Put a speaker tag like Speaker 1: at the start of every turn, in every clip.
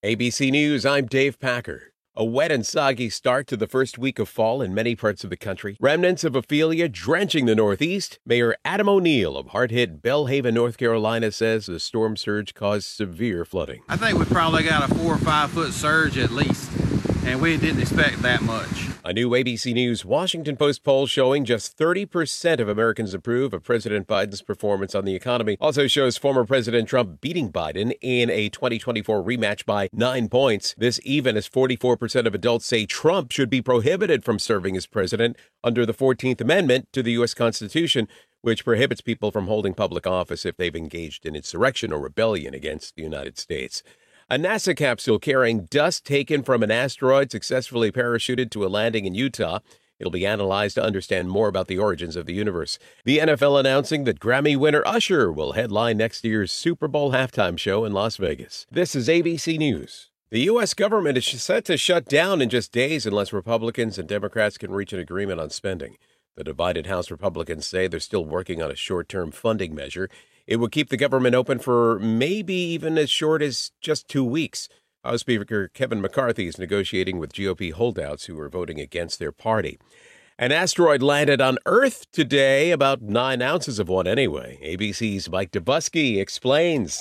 Speaker 1: ABC News, I'm Dave Packer. A wet and soggy start to the first week of fall in many parts of the country. Remnants of Ophelia drenching the Northeast. Mayor Adam O'Neill of hard-hit Belhaven, North Carolina, says the storm surge caused severe flooding.
Speaker 2: I think we probably got a 4 or 5 foot surge at least, and we didn't expect that much.
Speaker 1: A new ABC News Washington Post poll showing just 30% of Americans approve of President Biden's performance on the economy. Also shows former President Trump beating Biden in a 2024 rematch by 9 points. This even as 44% of adults say Trump should be prohibited from serving as president under the 14th Amendment to the U.S. Constitution, which prohibits people from holding public office if they've engaged in insurrection or rebellion against the United States. A NASA capsule carrying dust taken from an asteroid successfully parachuted to a landing in Utah. It'll be analyzed to understand more about the origins of the universe. The NFL announcing that Grammy winner Usher will headline next year's Super Bowl halftime show in Las Vegas. This is ABC News. The U.S. government is set to shut down in just days unless Republicans and Democrats can reach an agreement on spending. The divided House Republicans say they're still working on a short-term funding measure. It would keep the government open for maybe even as short as just 2 weeks. House Speaker Kevin McCarthy is negotiating with GOP holdouts who are voting against their party. An asteroid landed on Earth today, about 9 ounces of one anyway. ABC's Mike Dubusky explains.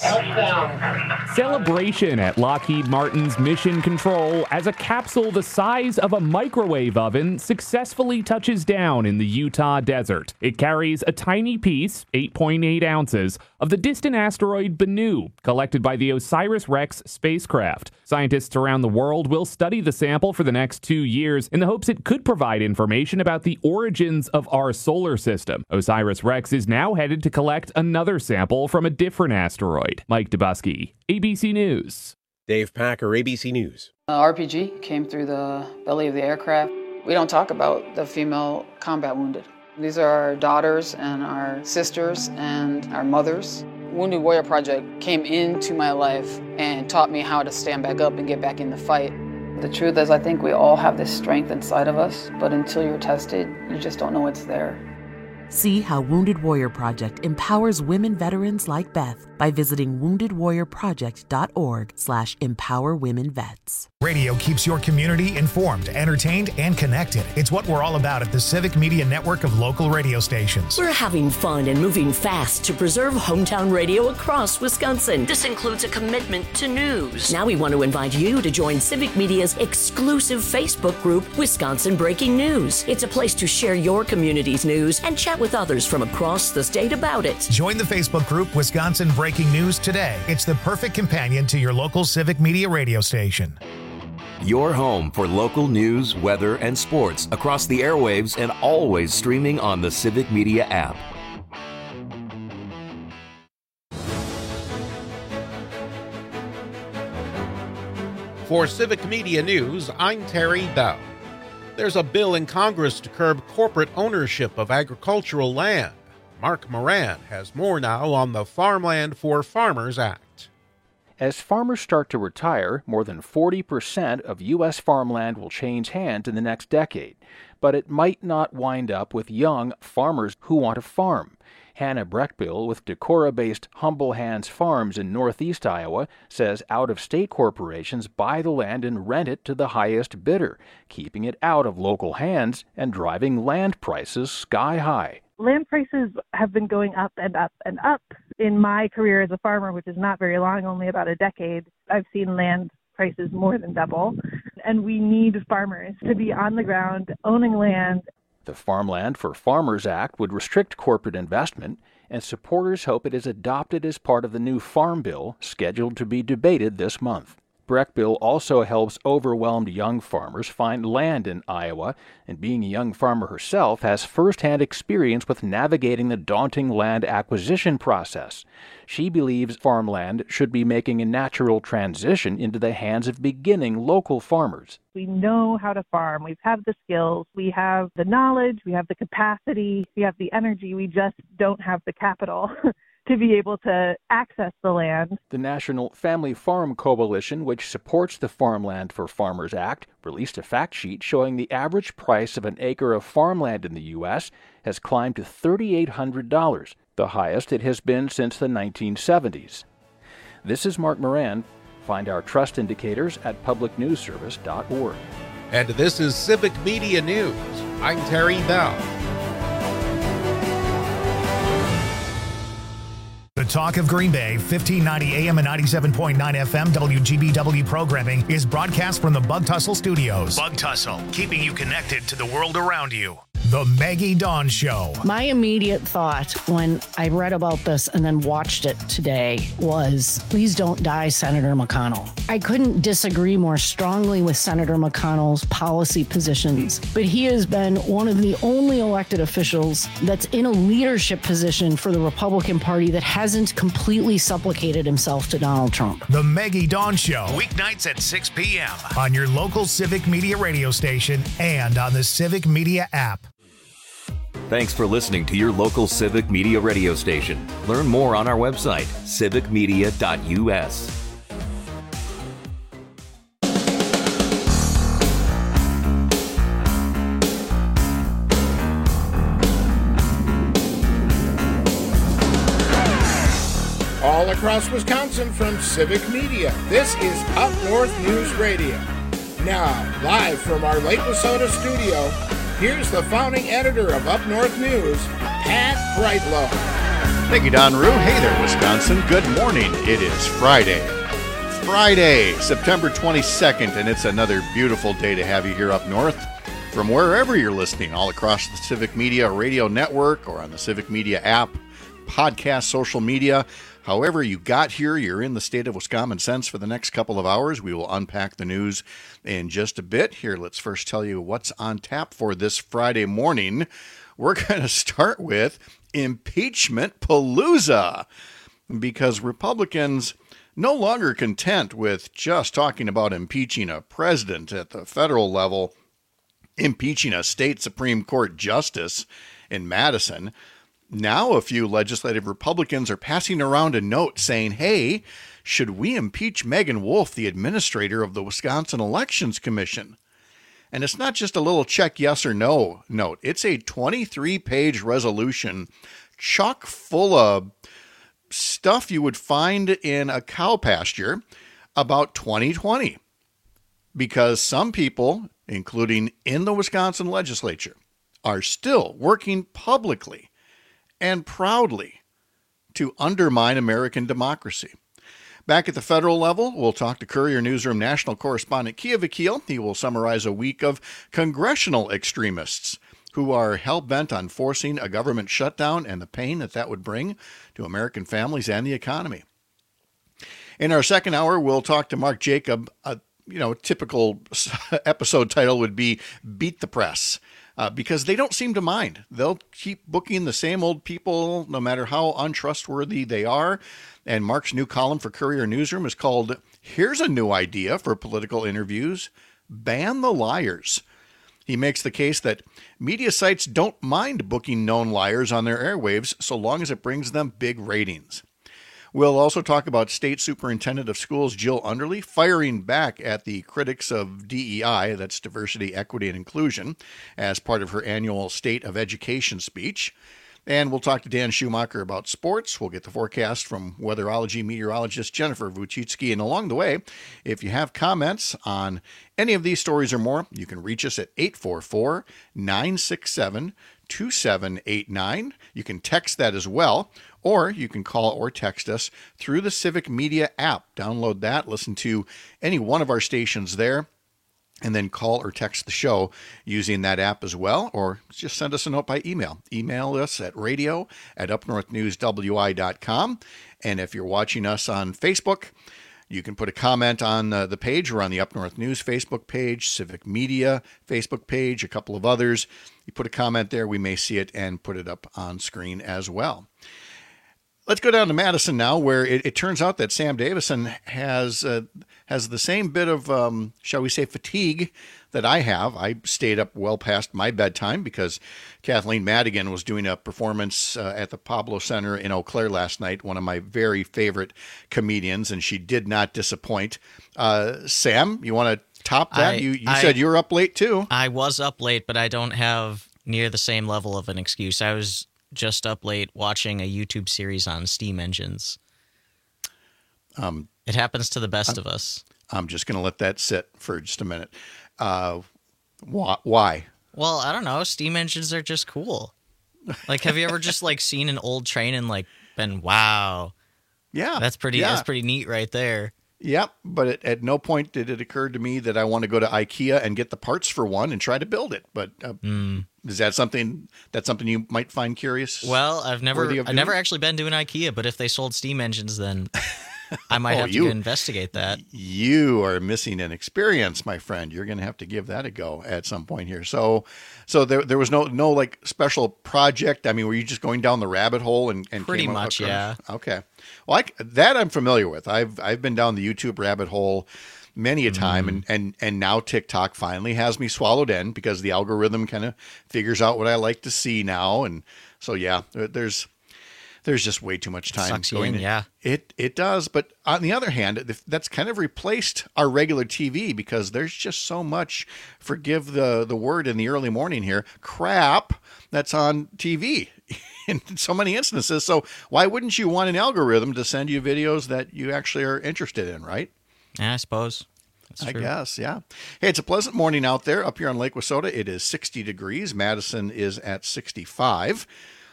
Speaker 3: Celebration at Lockheed Martin's Mission Control as a capsule the size of a microwave oven successfully touches down in the Utah desert. It carries a tiny piece, 8.8 ounces, of the distant asteroid Bennu, collected by the OSIRIS-REx spacecraft. Scientists around the world will study the sample for the next 2 years in the hopes it could provide information about the origins of our solar system. OSIRIS-REx is now headed to collect another sample from a different asteroid. Mike Dubusky, ABC News.
Speaker 1: Dave Packer, ABC News.
Speaker 4: RPG came through the belly of the aircraft. We don't talk about the female combat wounded. These are our daughters and our sisters and our mothers. Wounded Warrior Project came into my life and taught me how to stand back up and get back in the fight. The truth is, I think we all have this strength inside of us, but until you're tested, you just don't know it's there.
Speaker 5: See how Wounded Warrior Project empowers women veterans like Beth by visiting woundedwarriorproject.org/empowerwomenvets.
Speaker 6: Radio keeps your community informed, entertained, and connected. It's what we're all about at the Civic Media Network of local radio stations.
Speaker 7: We're having fun and moving fast to preserve hometown radio across Wisconsin. This includes a commitment to news. Now we want to invite you to join Civic Media's exclusive Facebook group, Wisconsin Breaking News. It's a place to share your community's news and chat with others from across the state about it.
Speaker 6: Join the Facebook group Wisconsin Breaking News today. It's the perfect companion to your local Civic Media radio station.
Speaker 8: Your home for local news, weather, and sports across the airwaves and always streaming on the Civic Media app.
Speaker 9: For Civic Media News, I'm Terry Dow. There's a bill in Congress to curb corporate ownership of agricultural land. Mark Moran has more now on the Farmland for Farmers Act.
Speaker 10: As farmers start to retire, more than 40% of U.S. farmland will change hands in the next decade. But it might not wind up with young farmers who want to farm. Hannah Breckbill with Decorah-based Humble Hands Farms in northeast Iowa says out-of-state corporations buy the land and rent it to the highest bidder, keeping it out of local hands and driving land prices sky high.
Speaker 11: Land prices have been going up and up and up. In my career as a farmer, which is not very long, only about a decade, I've seen land prices more than double. And we need farmers to be on the ground, owning land.
Speaker 10: The Farmland for Farmers Act would restrict corporate investment, and supporters hope it is adopted as part of the new Farm Bill scheduled to be debated this month. Breckbill also helps overwhelmed young farmers find land in Iowa, and being a young farmer herself, has first-hand experience with navigating the daunting land acquisition process. She believes farmland should be making a natural transition into the hands of beginning local farmers.
Speaker 11: We know how to farm. We have the skills. We have the knowledge. We have the capacity. We have the energy. We just don't have the capital to be able to access the land.
Speaker 10: The National Family Farm Coalition, which supports the Farmland for Farmers Act, released a fact sheet showing the average price of an acre of farmland in the U.S. has climbed to $3,800, the highest it has been since the 1970s. This is Mark Moran Find our trust indicators at publicnewsservice.org.
Speaker 9: And this is Civic Media News. I'm Terry Bell.
Speaker 6: The Talk of Green Bay, 1590 AM and 97.9 FM WGBW programming is broadcast from the Bug Tussle Studios. Bug Tussle, keeping you connected to the world around you. The Maggie Dawn Show.
Speaker 12: My immediate thought when I read about this and then watched it today was, please don't die, Senator McConnell. I couldn't disagree more strongly with Senator McConnell's policy positions, but he has been one of the only elected officials that's in a leadership position for the Republican Party that hasn't completely supplicated himself to Donald Trump.
Speaker 6: The Maggie Dawn Show, weeknights at 6 p.m. on your local Civic Media radio station and on the Civic Media app.
Speaker 8: Thanks for listening to your local Civic Media radio station. Learn more on our website, civicmedia.us.
Speaker 13: All across Wisconsin from Civic Media, this is Up North News Radio. Now, live from our Lake Wissota studio, here's the founding editor of Up North News, Pat Brightlow.
Speaker 14: Thank you, Don Rue. Hey there, Wisconsin. Good morning. It is Friday, September 22nd, and it's another beautiful day to have you here up north from wherever you're listening, all across the Civic Media radio network or on the Civic Media app, podcast, social media. However you got here, you're in the state of Wisconsin for the next couple of hours. We will unpack the news in just a bit. Here, let's first tell you what's on tap for this Friday morning. We're going to start with Impeachment Palooza, because Republicans no longer content with just talking about impeaching a president at the federal level, impeaching a state Supreme Court justice in Madison. Now a few legislative Republicans are passing around a note saying, hey, should we impeach Megan Wolf, the administrator of the Wisconsin Elections Commission? And it's not just a little check yes or no note. It's a 23-page resolution chock full of stuff you would find in a cow pasture about 2020. Because some people, including in the Wisconsin legislature, are still working publicly and proudly to undermine American democracy. Back at the federal level, we'll talk to Courier Newsroom national correspondent Kia Vakil. He will summarize a week of congressional extremists who are hell-bent on forcing a government shutdown and the pain that would bring to American families and the economy. In our second hour, we'll talk to Mark Jacob. Typical episode title would be Beat the Press. Because they don't seem to mind. They'll keep booking the same old people, no matter how untrustworthy they are. And Mark's new column for Courier Newsroom is called, Here's a New Idea for Political Interviews, Ban the Liars. He makes the case that media sites don't mind booking known liars on their airwaves so long as it brings them big ratings. We'll also talk about State Superintendent of Schools Jill Underly firing back at the critics of DEI, that's Diversity, Equity, and Inclusion, as part of her annual State of Education speech. And we'll talk to Dan Schumacher about sports. We'll get the forecast from weatherology meteorologist Jennifer Vuchitsky. And along the way, if you have comments on any of these stories or more, you can reach us at 844-967-2789. You can text that as well, or you can call or text us through the Civic Media app. Download that, listen to any one of our stations there, and then call or text the show using that app as well, or just send us a note by email. Email us at radio@upnorthnewswi.com. And if you're watching us on Facebook, you can put a comment on the page or on the Up North News Facebook page, Civic Media Facebook page, a couple of others. You put a comment there, we may see it and put it up on screen as well. Let's go down to Madison now, where it turns out that Sam Davison has the same bit of, shall we say, fatigue that I have. I stayed up well past my bedtime because Kathleen Madigan was doing a performance at the Pablo Center in Eau Claire last night, one of my very favorite comedians, and she did not disappoint. Sam, you want to top that? You said you were up late too.
Speaker 15: I was up late, but I don't have near the same level of an excuse. I was just up late watching a YouTube series on steam engines. It happens to the best of us.
Speaker 14: I'm just going to let that sit for just a minute. Why?
Speaker 15: Well, I don't know. Steam engines are just cool. Like, have you ever just like seen an old train and like been, wow?
Speaker 14: Yeah,
Speaker 15: that's pretty.
Speaker 14: Yeah.
Speaker 15: That's pretty neat right there.
Speaker 14: Yep, but at no point did it occur to me that I want to go to IKEA and get the parts for one and try to build it. But is that something you might find curious?
Speaker 15: Well, I've never actually been to an IKEA, but if they sold steam engines, then I might have to investigate that.
Speaker 14: You are missing an experience, my friend. You're going to have to give that a go at some point here. So there was no like special project. I mean, were you just going down the rabbit hole and
Speaker 15: pretty much, yeah.
Speaker 14: Okay. Well, that I'm familiar with. I've been down the YouTube rabbit hole many a time, and now TikTok finally has me swallowed in because the algorithm kind of figures out what I like to see now, and so yeah, there's just way too much time going in.
Speaker 15: Yeah.
Speaker 14: It does. But on the other hand, that's kind of replaced our regular TV because there's just so much, forgive the word in the early morning here, crap that's on TV in so many instances. So why wouldn't you want an algorithm to send you videos that you actually are interested in, right?
Speaker 15: Yeah, I suppose. That's true.
Speaker 14: I guess, yeah. Hey, it's a pleasant morning out there up here on Lake Wissota. It is 60 degrees. Madison is at 65.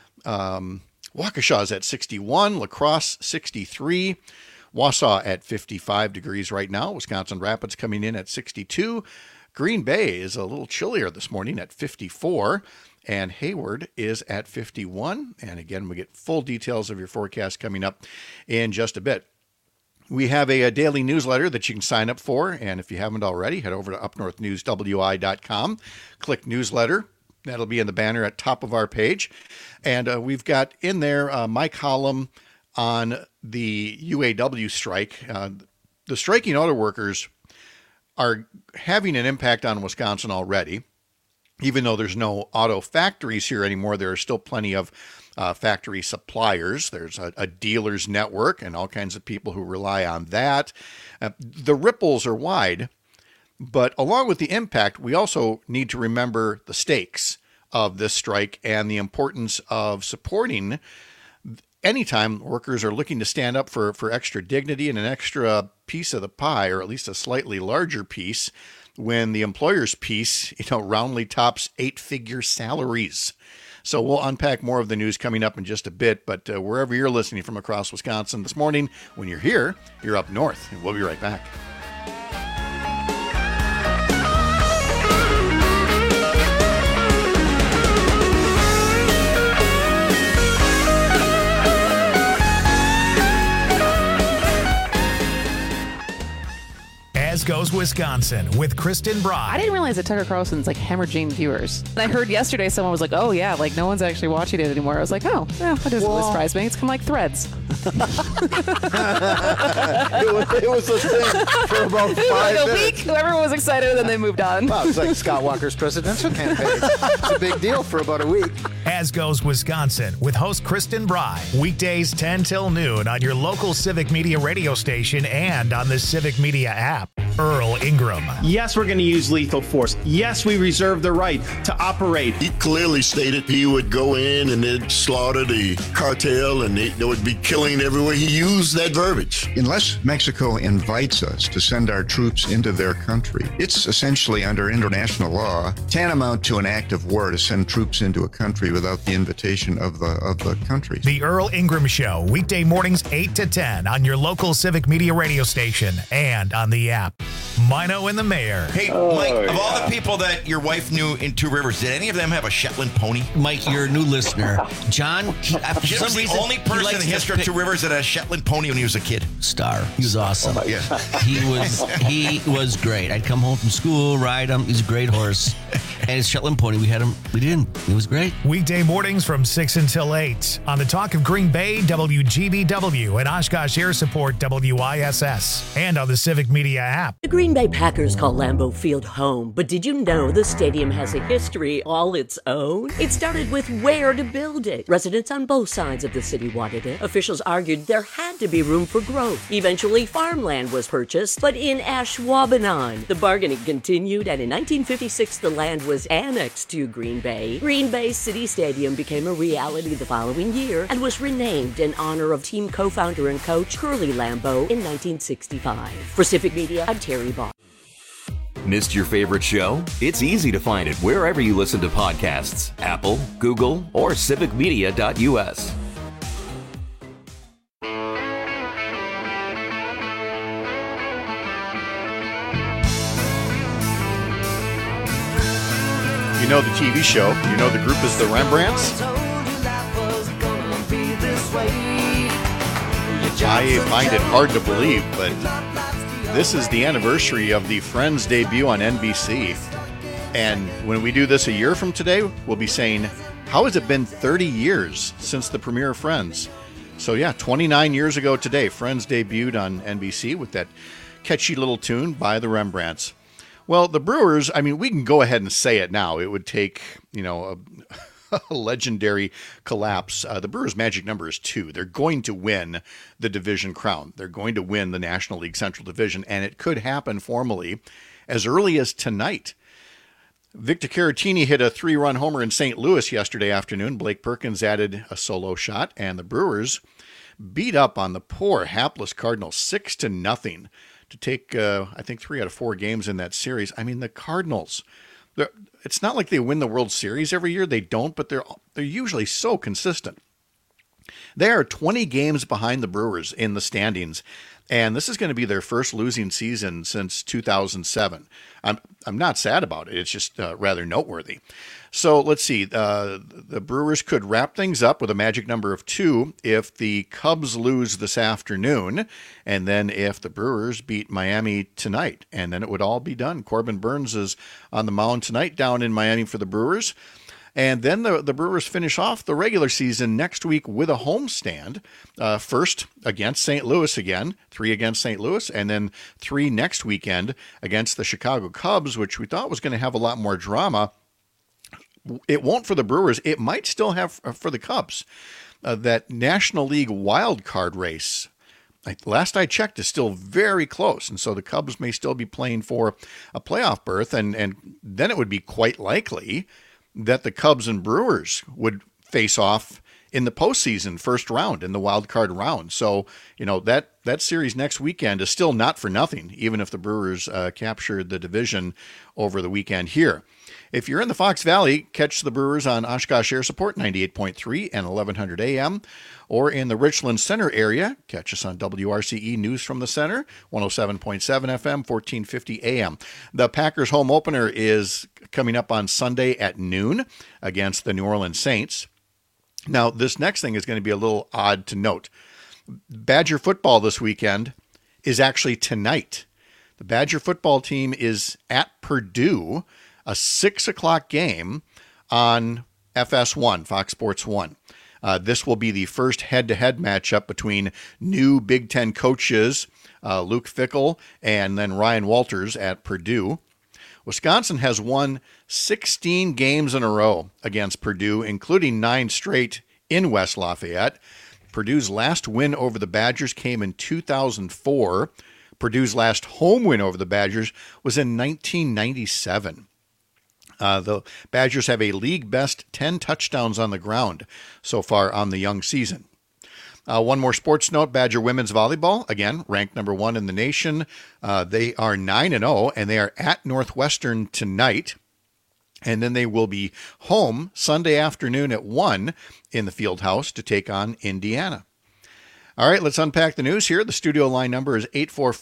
Speaker 14: Waukesha is at 61, La Crosse 63, Wausau at 55 degrees right now, Wisconsin Rapids coming in at 62, Green Bay is a little chillier this morning at 54, and Hayward is at 51. And again, we get full details of your forecast coming up in just a bit. We have a daily newsletter that you can sign up for, and if you haven't already, head over to upnorthnewswi.com, click newsletter. That'll be in the banner at top of our page. And we've got in there my column on the UAW strike. The striking auto workers are having an impact on Wisconsin already. Even though there's no auto factories here anymore, there are still plenty of factory suppliers. There's a dealers network and all kinds of people who rely on that. The ripples are wide. But along with the impact, we also need to remember the stakes of this strike and the importance of supporting anytime workers are looking to stand up for extra dignity and an extra piece of the pie, or at least a slightly larger piece, when the employer's piece, roundly tops 8-figure salaries. So we'll unpack more of the news coming up in just a bit, but wherever you're listening from across Wisconsin this morning, when you're here, you're up north, and we'll be right back.
Speaker 6: As Goes Wisconsin with Kristen Brock.
Speaker 16: I didn't realize that Tucker Carlson's like hemorrhaging viewers. And I heard yesterday someone was like, oh yeah, like no one's actually watching it anymore. I was like, oh, yeah, that doesn't really surprise me. It's kind of like Threads.
Speaker 17: it was a thing for about 5
Speaker 16: like a
Speaker 17: minutes.
Speaker 16: week, everyone was excited, and then they moved on.
Speaker 17: Wow, it's like Scott Walker's presidential campaign. It's a big deal for about a week.
Speaker 6: As Goes Wisconsin with host Kristen Bry. Weekdays 10 till noon on your local Civic Media radio station and on the Civic Media app. Earl Ingram.
Speaker 18: Yes, we're going to use lethal force. Yes, we reserve the right to operate.
Speaker 19: He clearly stated he would go in and they'd slaughter the cartel and they would be killing everywhere. He used that verbiage.
Speaker 20: Unless Mexico invites us to send our troops into their country, it's essentially under international law tantamount to an act of war to send troops into a country without the invitation of the country.
Speaker 6: The Earl Ingram Show, weekday mornings 8 to 10 on your local Civic Media radio station and on the app. Mino and the Mayor.
Speaker 21: Hey, Mike, of all the people that your wife knew in Two Rivers, did any of them have a Shetland pony?
Speaker 22: Mike, you're a new listener. John, for
Speaker 21: Jim
Speaker 22: some
Speaker 21: was
Speaker 22: reason,
Speaker 21: the only person in the history of Two Rivers that had a Shetland pony when he was a kid.
Speaker 22: Star. He was awesome.
Speaker 21: Oh, yeah.
Speaker 22: He was great. I'd come home from school, ride him. He's a great horse. And his Shetland pony, we did him. It was great.
Speaker 6: Weekday mornings from 6 until 8 on the Talk of Green Bay, WGBW, and Oshkosh Air Support, WISS, and on the Civic Media app.
Speaker 23: The Green
Speaker 7: Green Bay Packers call Lambeau Field home, but did you know the stadium has a history all its own? It started with where to build it. Residents on both sides of the city wanted it. Officials argued there had to be room for growth. Eventually, farmland was purchased, but in Ashwaubenon. The bargaining continued, and in 1956, the land was annexed to Green Bay. Green Bay City Stadium became a reality the following year and was renamed in honor of team co-founder and coach Curly Lambeau in 1965. For Civic Media, I'm Terry Ball.
Speaker 8: Missed your favorite show? It's easy to find it wherever you listen to podcasts. Apple, Google, or civicmedia.us.
Speaker 14: You know the TV show. You know the group is the Rembrandts. I find it hard to believe, but this is the anniversary of the Friends debut on NBC. And when we do this a year from today, we'll be saying, how has it been 30 years since the premiere of Friends? So yeah, 29 years ago today, Friends debuted on NBC with that catchy little tune by the Rembrandts. Well, the Brewers, I mean, we can go ahead and say it now. It would take, a legendary collapse. The Brewers' magic number is 2. They're going to win the division crown. They're going to win the National League Central Division, and it could happen formally as early as tonight. Victor Caratini hit a 3-run homer in St. Louis yesterday afternoon. Blake Perkins added a solo shot, and the Brewers beat up on the poor, hapless Cardinals 6-0 to take, I think, 3 out of 4 games in that series. I mean, the Cardinals, it's not like they win the World Series every year. They don't, but they're usually so consistent. They are 20 games behind the Brewers in the standings, and this is going to be their first losing season since 2007. I'm not sad about it. It's just rather noteworthy. So let's see. The Brewers could wrap things up with a magic number of 2 if the Cubs lose this afternoon, and then if the Brewers beat Miami tonight, and then it would all be done. Corbin Burns is on the mound tonight down in Miami for the Brewers. And then the Brewers finish off the regular season next week with a homestand. First against St. Louis again, 3 against St. Louis, and then 3 next weekend against the Chicago Cubs, which we thought was going to have a lot more drama. It won't for the Brewers. It might still have for the Cubs. That National League wild card race, last I checked, is still very close. And so the Cubs may still be playing for a playoff berth. And then it would be quite likely that the Cubs and Brewers would face off in the postseason first round in the wild card round. So, that series next weekend is still not for nothing, even if the Brewers captured the division over the weekend here. If you're in the Fox Valley, catch the Brewers on Oshkosh Air Support 98.3 and 1100 AM, or in the Richland Center area, catch us on WRCE News from the Center, 107.7 FM, 1450 AM. The Packers home opener is coming up on Sunday at noon against the New Orleans Saints. Now, this next thing is going to be a little odd to note. Badger football this weekend is actually tonight. The Badger football team is at Purdue, a 6 o'clock game on FS1, Fox Sports 1. This will be the first head-to-head matchup between new Big Ten coaches, Luke Fickell and then Ryan Walters at Purdue. Wisconsin has won 16 games in a row against Purdue, including 9 straight in West Lafayette. Purdue's last win over the Badgers came in 2004. Purdue's last home win over the Badgers was in 1997. The Badgers have a league-best 10 touchdowns on the ground so far on the young season. One more sports note, Badger women's volleyball, again, ranked number 1 in the nation. They are 9-0, and they are at Northwestern tonight. And then they will be home Sunday afternoon at 1 in the field house to take on Indiana. All right, let's unpack the news here. The studio line number is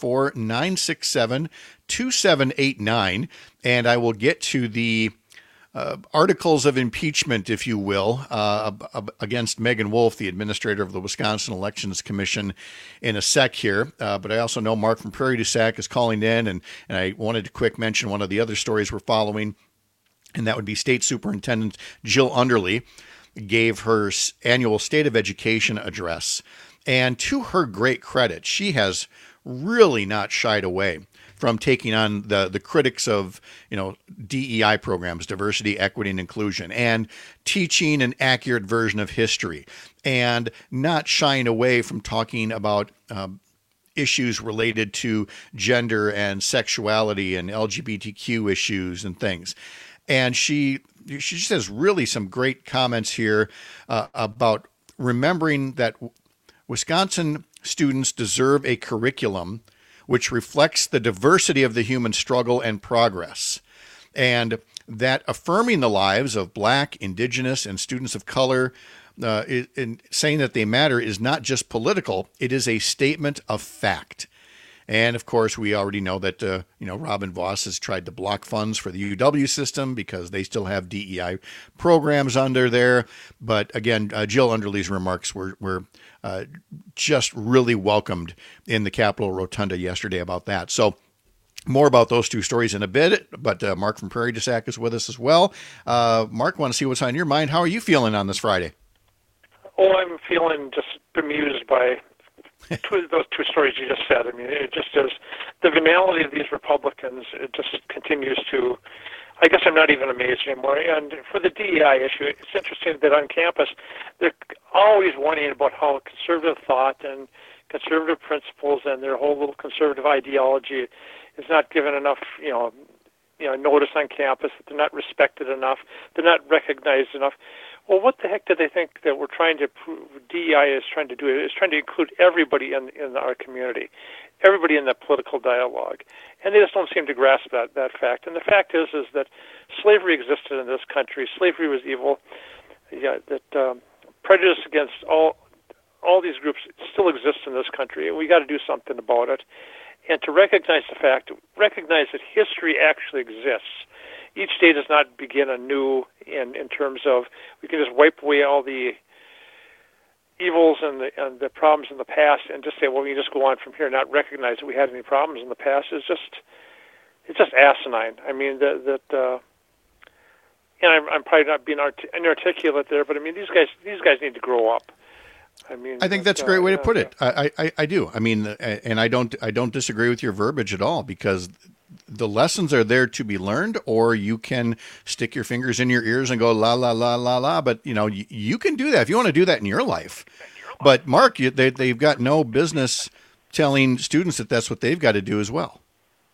Speaker 14: 844-967-2789, and I will get to the articles of impeachment, if you will, against Megan Wolf, the administrator of the Wisconsin Elections Commission, in a sec here. But I also know Mark from Prairie du Sac is calling in, and I wanted to quick mention one of the other stories we're following, and that would be State Superintendent Jill Underly gave her annual State of Education address. And to her great credit, she has really not shied away from taking on the critics of, DEI programs, diversity, equity, and inclusion, and teaching an accurate version of history, and not shying away from talking about issues related to gender and sexuality and LGBTQ issues and things. And she just has really some great comments here about remembering that Wisconsin students deserve a curriculum which reflects the diversity of the human struggle and progress, and that affirming the lives of Black, Indigenous, and students of color, in saying that they matter, is not just political, it is a statement of fact. And of course, we already know that, Robin Vos has tried to block funds for the UW system because they still have DEI programs under there. But again, Jill Underley's remarks were just really welcomed in the Capitol Rotunda yesterday about that. So more about those two stories in a bit, but Mark from Prairie du Sac is with us as well. Mark, want to see what's on your mind. How are you feeling on this Friday?
Speaker 2: Oh, I'm feeling just bemused by those two stories you just said. I mean, it just is the venality of these Republicans. It just continues to. I guess I'm not even amazed anymore. And for the DEI issue, it's interesting that on campus they're always whining about how conservative thought and conservative principles and their whole little conservative ideology is not given enough, notice on campus. That they're not respected enough. They're not recognized enough. Well, what the heck do they think that we're trying to DEI is trying to do? It's trying to include everybody in our community, everybody in that political dialogue, and they just don't seem to grasp that fact. And the fact is that slavery existed in this country. Slavery was evil. Yeah, that prejudice against all these groups still exists in this country, and we got to do something about it. And to recognize the fact, recognize that history actually exists. Each day does not begin anew in terms of we can just wipe away all the evils and the problems in the past and just say, well, we can just go on from here, not recognize that we had any problems in the past. It's just asinine. I mean, and I'm probably not being inarticulate there, but I mean, these guys need to grow up.
Speaker 14: I think that's a great way to put it. I do. I mean, and I don't disagree with your verbiage at all, because the lessons are there to be learned, or you can stick your fingers in your ears and go la la la la la. But you can do that if you want to do that in your life. But Mark, they've got no business telling students that that's what they've got to do as well.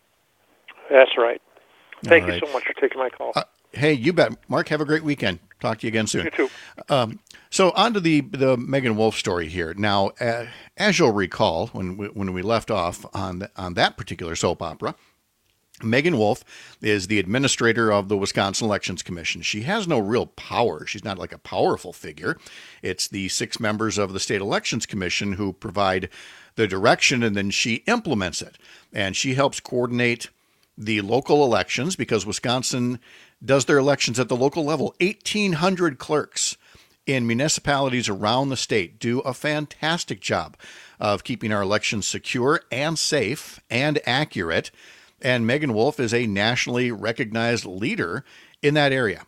Speaker 2: That's right. Thank you so much for taking my call.
Speaker 14: Hey, you bet, Mark. Have a great weekend. Talk to you again soon.
Speaker 2: You too.
Speaker 14: So on to the Megan Wolf story here. Now, as you'll recall, when we left off on that particular soap opera, Megan Wolf is the administrator of the Wisconsin Elections Commission. She has no real power. She's not like a powerful figure. It's the 6 members of the State Elections Commission who provide the direction, and then she implements it. And she helps coordinate the local elections, because Wisconsin does their elections at the local level. 1,800 clerks in municipalities around the state do a fantastic job of keeping our elections secure and safe and accurate. And Megan Wolf is a nationally recognized leader in that area.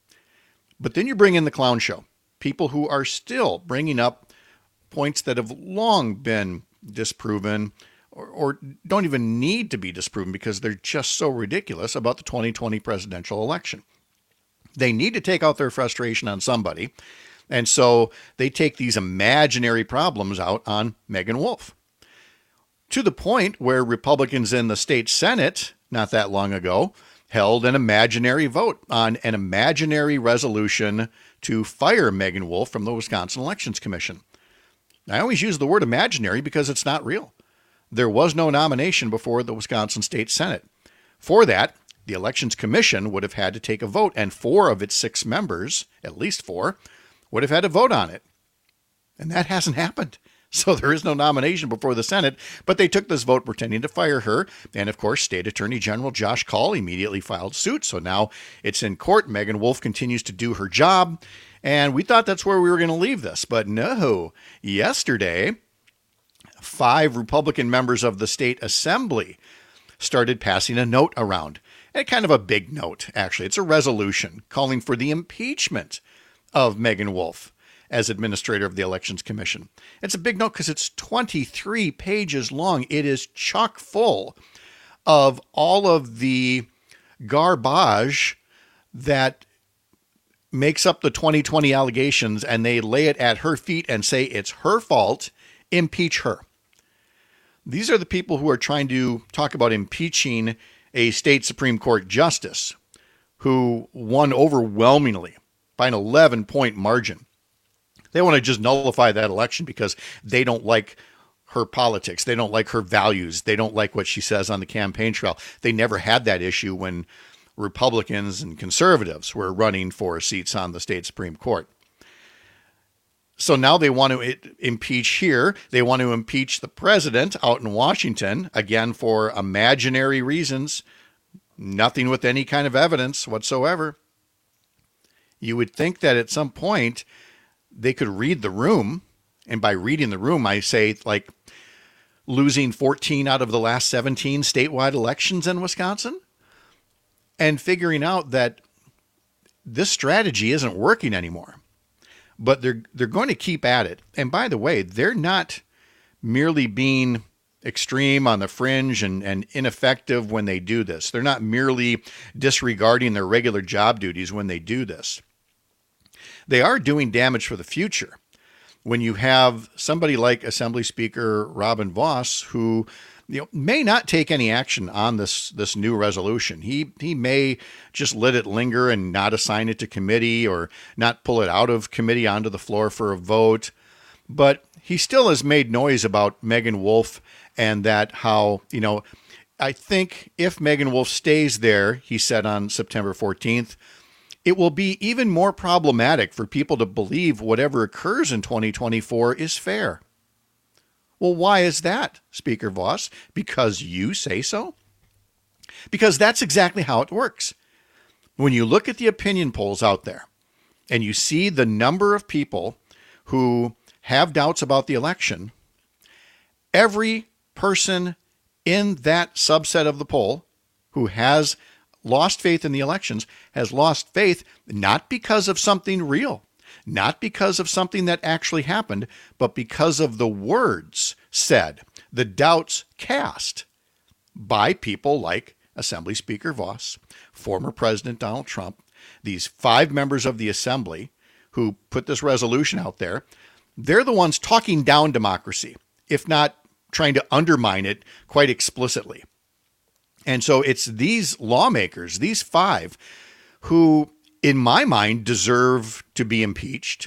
Speaker 14: But then you bring in the clown show, people who are still bringing up points that have long been disproven or don't even need to be disproven because they're just so ridiculous about the 2020 presidential election. They need to take out their frustration on somebody, and so they take these imaginary problems out on Megan Wolf. To the point where Republicans in the state Senate, not that long ago, held an imaginary vote on an imaginary resolution to fire Megan Wolf from the Wisconsin Elections Commission. I always use the word imaginary because it's not real. There was no nomination before the Wisconsin State Senate. For that, the Elections Commission would have had to take a vote, and 4 of its 6 members, at least 4, would have had to vote on it. And that hasn't happened. So there is no nomination before the Senate, but they took this vote pretending to fire her. And of course, State Attorney General Josh Kaul immediately filed suit. So now it's in court. Megan Wolf continues to do her job. And we thought that's where we were going to leave this. But no, yesterday, 5 Republican members of the state assembly started passing a note around. And kind of a big note, actually. It's a resolution calling for the impeachment of Megan Wolf as administrator of the Elections Commission. It's a big note because it's 23 pages long. It is chock full of all of the garbage that makes up the 2020 allegations, and they lay it at her feet and say it's her fault, impeach her. These are the people who are trying to talk about impeaching a state Supreme Court justice who won overwhelmingly by an 11-point margin. They want to just nullify that election because they don't like her politics. They don't like her values. They don't like what she says on the campaign trail. They never had that issue when Republicans and conservatives were running for seats on the state Supreme Court. So now they want to impeach here. They want to impeach the president out in Washington, again, for imaginary reasons, nothing with any kind of evidence whatsoever. You would think that at some point they could read the room. And by reading the room, I say like losing 14 out of the last 17 statewide elections in Wisconsin and figuring out that this strategy isn't working anymore. But they're going to keep at it. And by the way, they're not merely being extreme on the fringe and ineffective when they do this. They're not merely disregarding their regular job duties when they do this. They are doing damage for the future. When you have somebody like Assembly Speaker Robin Vos, who may not take any action on this new resolution. He may just let it linger and not assign it to committee or not pull it out of committee onto the floor for a vote. But he still has made noise about Megan Wolf and that how, I think if Megan Wolf stays there, he said on September 14th, it will be even more problematic for people to believe whatever occurs in 2024 is fair. Well, why is that, Speaker Vos? Because you say so? Because that's exactly how it works. When you look at the opinion polls out there and you see the number of people who have doubts about the election, every person in that subset of the poll who has lost faith in the elections has lost faith not because of something real, not because of something that actually happened, but because of the words said, the doubts cast by people like Assembly Speaker Vos, former President Donald Trump, these 5 members of the Assembly who put this resolution out there. They're the ones talking down democracy, if not trying to undermine it quite explicitly. And so it's these lawmakers, these 5, who, in my mind, deserve to be impeached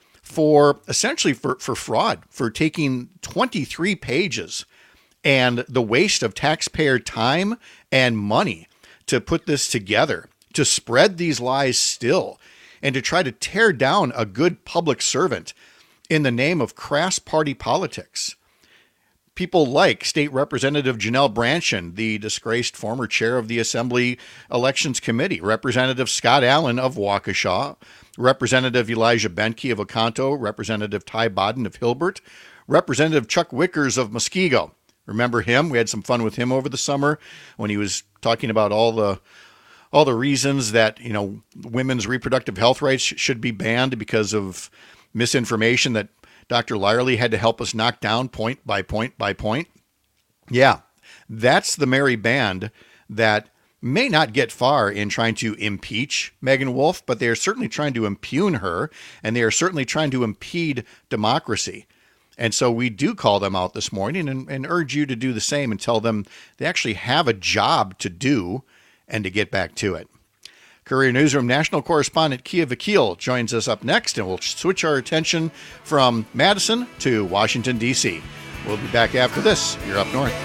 Speaker 14: for essentially for fraud, for taking 23 pages and the waste of taxpayer time and money to put this together, to spread these lies still, and to try to tear down a good public servant in the name of crass party politics. People like State Representative Janelle Brandtjen, the disgraced former chair of the Assembly Elections Committee, Representative Scott Allen of Waukesha, Representative Elijah Benke of Oconto, Representative Ty Bodden of Hilbert, Representative Chuck Wickers of Muskego. Remember him? We had some fun with him over the summer when he was talking about all the reasons that, women's reproductive health rights should be banned because of misinformation that Dr. Lyerly had to help us knock down point by point by point. Yeah, that's the merry band that may not get far in trying to impeach Megan Wolf, but they are certainly trying to impugn her, and they are certainly trying to impede democracy. And so we do call them out this morning and urge you to do the same and tell them they actually have a job to do and to get back to it. Courier Newsroom national correspondent Kia Vakil joins us up next, and we'll switch our attention from Madison to Washington, D.C. We'll be back after this. You're up north.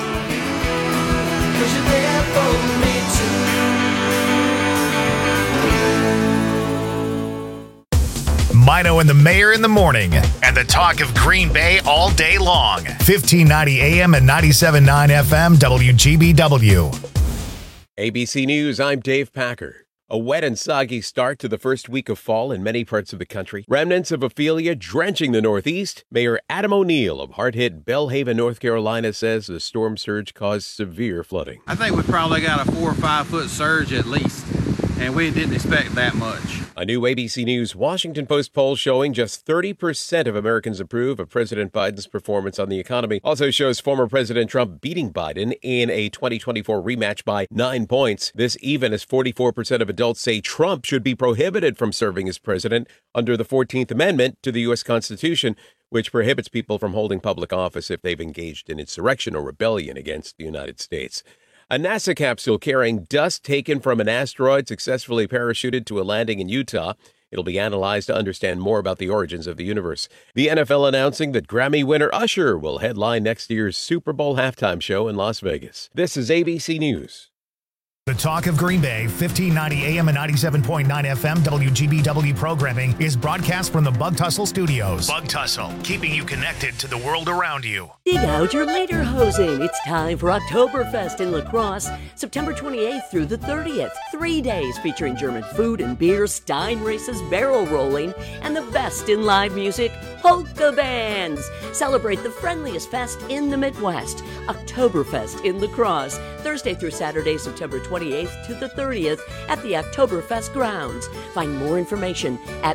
Speaker 6: Mino and the Mayor in the morning, and the talk of Green Bay all day long. 1590 AM and 97.9 FM WGBW.
Speaker 1: ABC News, I'm Dave Packer. A wet and soggy start to the first week of fall in many parts of the country. Remnants of Ophelia drenching the Northeast. Mayor Adam O'Neill of hard-hit Belhaven, North Carolina, says the storm surge caused severe flooding.
Speaker 3: I think we probably got a 4 or 5 foot surge at least. and we didn't expect that much.
Speaker 1: A new ABC News Washington Post poll showing just 30% of Americans approve of President Biden's performance on the economy. Also shows former President Trump beating Biden in a 2024 rematch by 9 points. This even as 44% of adults say Trump should be prohibited from serving as president under the 14th Amendment to the U.S. Constitution, which prohibits people from holding public office if they've engaged in insurrection or rebellion against the United States. A NASA capsule carrying dust taken from an asteroid successfully parachuted to a landing in Utah. It'll be analyzed to understand more about the origins of the universe. The NFL announcing that Grammy winner Usher will headline next year's Super Bowl halftime show in Las Vegas. This is ABC News.
Speaker 6: The Talk of Green Bay, 1590 AM and 97.9 FM WGBW programming is broadcast from the Bug Tussle Studios. Bug Tussle, keeping you connected to the world around you.
Speaker 7: Dig out your lederhosen. It's time for Oktoberfest in La Crosse, September 28th through the 30th. 3 days featuring German food and beer, Stein races, barrel rolling, and the best in live music, polka bands. Celebrate the friendliest fest in the Midwest, Oktoberfest in La Crosse, Thursday through Saturday, September 28th to the 30th at the Oktoberfest grounds. Find more information at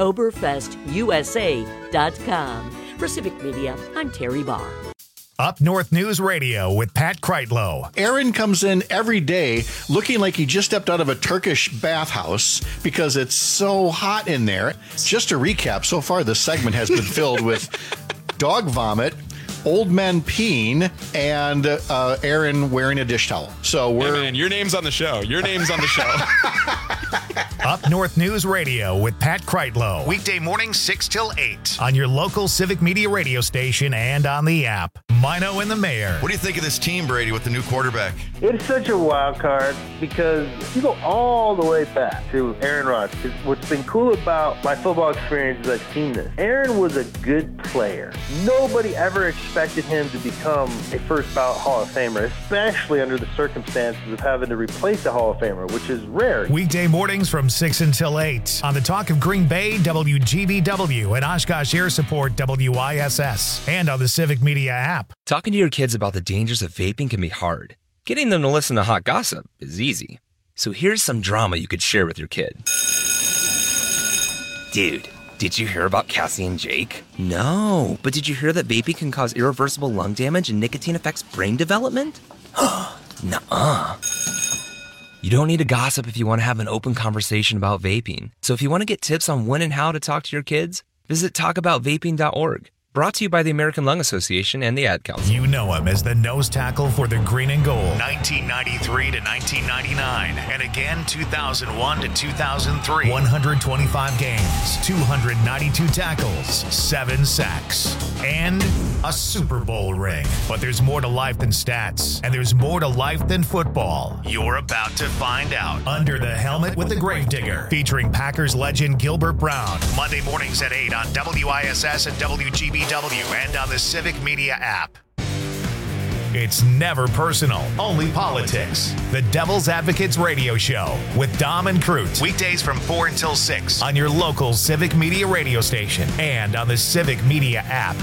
Speaker 7: oktoberfestusa.com. For Civic Media, I'm Terry Barr.
Speaker 6: Up North News Radio with Pat Kreitlow.
Speaker 14: Aaron comes in every day looking like he just stepped out of a Turkish bathhouse because it's so hot in there. Just to recap, so far this segment has been filled with dog vomit, old men peeing, and Aaron wearing a dish towel. So we're...
Speaker 4: Hey man, your name's on the show. Your name's on the show.
Speaker 6: Up North News Radio with Pat Kreitlow. Weekday mornings 6 till 8 on your local Civic Media radio station and on the app. Mino and the Mayor.
Speaker 21: What do you think of this team, Brady, with the new quarterback?
Speaker 23: It's such a wild card because you go all the way back to Aaron Rodgers. What's been cool about my football experience is I've seen this. Aaron was a good player. Nobody ever expected him to become a first ballot Hall of Famer, especially under the circumstances of having to replace a Hall of Famer, which is rare.
Speaker 6: Weekday mornings from 6 until 8 on the Talk of Green Bay, WGBW, and Oshkosh Air Support, WISS, and on the Civic Media app.
Speaker 24: Talking to your kids about the dangers of vaping can be hard. Getting them to listen to hot gossip is easy. So here's some drama you could share with your kid. Dude, did you hear about Cassie and Jake? No, but did you hear that vaping can cause irreversible lung damage and nicotine affects brain development? Nuh-uh. You don't need to gossip if you want to have an open conversation about vaping. So if you want to get tips on when and how to talk to your kids, visit talkaboutvaping.org. Brought to you by the American Lung Association and the Ad Council.
Speaker 6: You know him as the nose tackle for the Green and Gold, 1993 to 1999, and again 2001 to 2003. 125 games, 292 tackles, 7 sacks, and a Super Bowl ring. But there's more to life than stats, and there's more to life than football. You're about to find out. Under the Helmet with the Gravedigger, featuring Packers legend Gilbert Brown. Monday mornings at 8 on WISS and WGBW and on the Civic Media app. It's never personal, only politics. The Devil's Advocates Radio Show with Dom and Crute. Weekdays from 4 until 6 on your local Civic Media radio station and on the Civic Media app.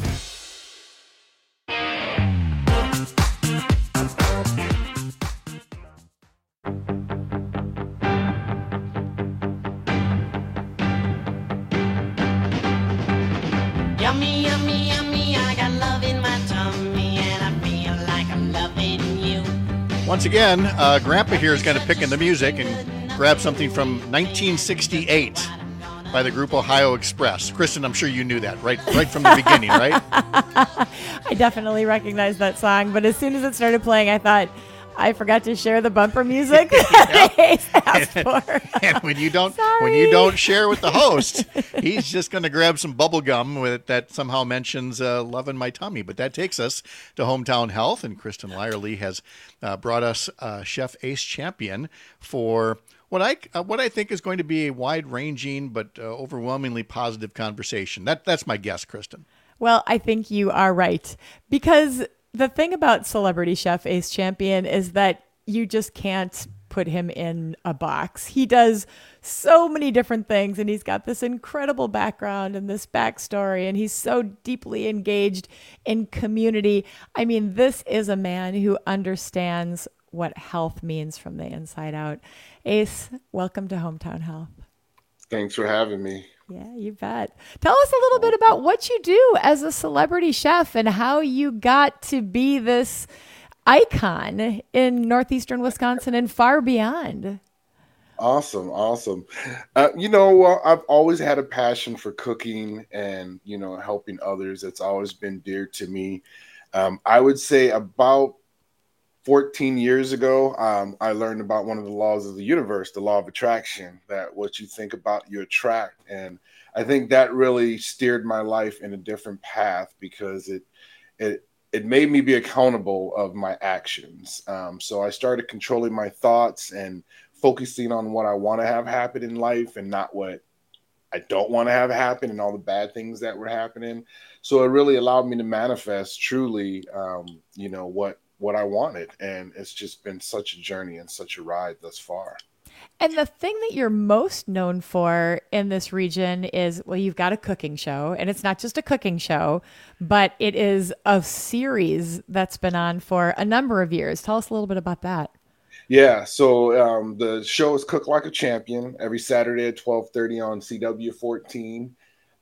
Speaker 25: Yummy, yummy, yummy, I got love in my tummy and I feel like I'm loving you.
Speaker 14: Once again, Grandpa here is going to pick in the music and grab something from 1968 by the group Ohio Express. Kristen, I'm sure you knew that right from the beginning, right?
Speaker 26: I definitely recognized that song, but as soon as it started playing, I thought, I forgot to share the bumper music that Ace asked for.
Speaker 14: And when you don't share with the host, he's just going to grab some bubble gum that somehow mentions love in my tummy. But that takes us to Hometown Health, and Kristen Lyerly has brought us Chef Ace Champion for what I think is going to be a wide-ranging but overwhelmingly positive conversation. That's my guess, Kristen.
Speaker 26: Well, I think you are right, because the thing about celebrity chef Ace Champion is that you just can't put him in a box. He does so many different things, and he's got this incredible background and this backstory, and he's so deeply engaged in community. I mean, this is a man who understands what health means from the inside out. Ace, welcome to Hometown Health.
Speaker 5: Thanks for having me.
Speaker 26: Yeah, you bet. Tell us a little bit about what you do as a celebrity chef and how you got to be this icon in northeastern Wisconsin and far beyond.
Speaker 5: Awesome. I've always had a passion for cooking and, helping others. It's always been dear to me. I would say about 14 years ago, I learned about one of the laws of the universe, the law of attraction, that what you think about, you attract. And I think that really steered my life in a different path because it made me be accountable of my actions. So I started controlling my thoughts and focusing on what I want to have happen in life and not what I don't want to have happen and all the bad things that were happening. So it really allowed me to manifest truly, what I wanted. And it's just been such a journey and such a ride thus far.
Speaker 26: And the thing that you're most known for in this region is, well, you've got a cooking show, and it's not just a cooking show, but it is a series that's been on for a number of years. Tell us a little bit about that.
Speaker 5: Yeah, so the show is Cook Like a Champion every Saturday at 12:30 on CW14.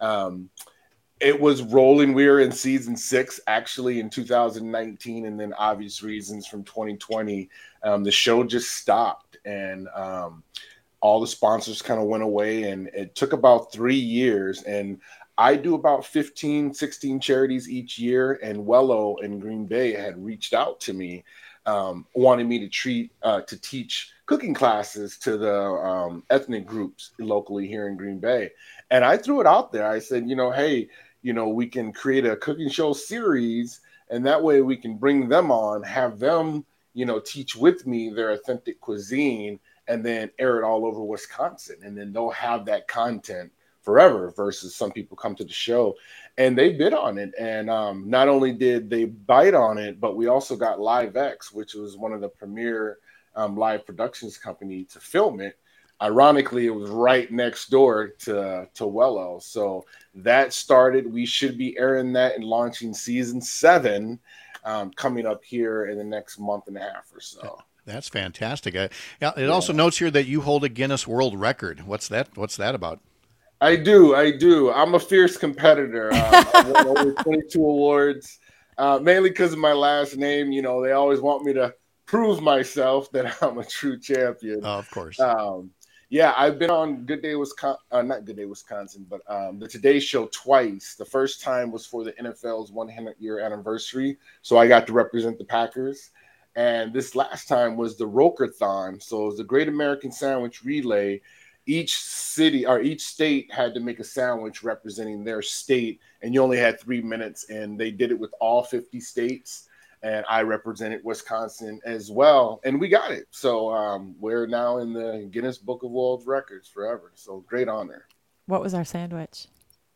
Speaker 5: It was rolling. We were in season 6 actually in 2019, and then obvious reasons from 2020, the show just stopped, and all the sponsors kind of went away, and it took about 3 years. And I do about 15, 16 charities each year, and Wello in Green Bay had reached out to me, wanting me to teach cooking classes to the ethnic groups locally here in Green Bay. And I threw it out there. I said, hey, we can create a cooking show series, and that way we can bring them on, have them, teach with me their authentic cuisine, and then air it all over Wisconsin. And then they'll have that content forever versus some people come to the show. And they bid on it. And not only did they bite on it, but we also got LiveX, which was one of the premier live productions company to film it. Ironically, it was right next door to Wello. So that started. We should be airing that and launching season 7 coming up here in the next month and a half or so.
Speaker 14: That's fantastic. It also notes here that you hold a Guinness World Record. What's that about?
Speaker 5: I do. I'm a fierce competitor. I've won over 22 awards, mainly because of my last name. They always want me to prove myself that I'm a true champion.
Speaker 14: Oh, of course.
Speaker 5: Yeah, I've been on Good Day Wisconsin, not Good Day Wisconsin, but the Today Show twice. The first time was for the NFL's 100-year anniversary, so I got to represent the Packers. And this last time was the Roker-thon, so it was the Great American Sandwich Relay. Each city or each state had to make a sandwich representing their state, and you only had 3 minutes, and they did it with all 50 states. And I represented Wisconsin as well, and we got it. So we're now in the Guinness Book of World Records forever. So great honor.
Speaker 26: What was our sandwich?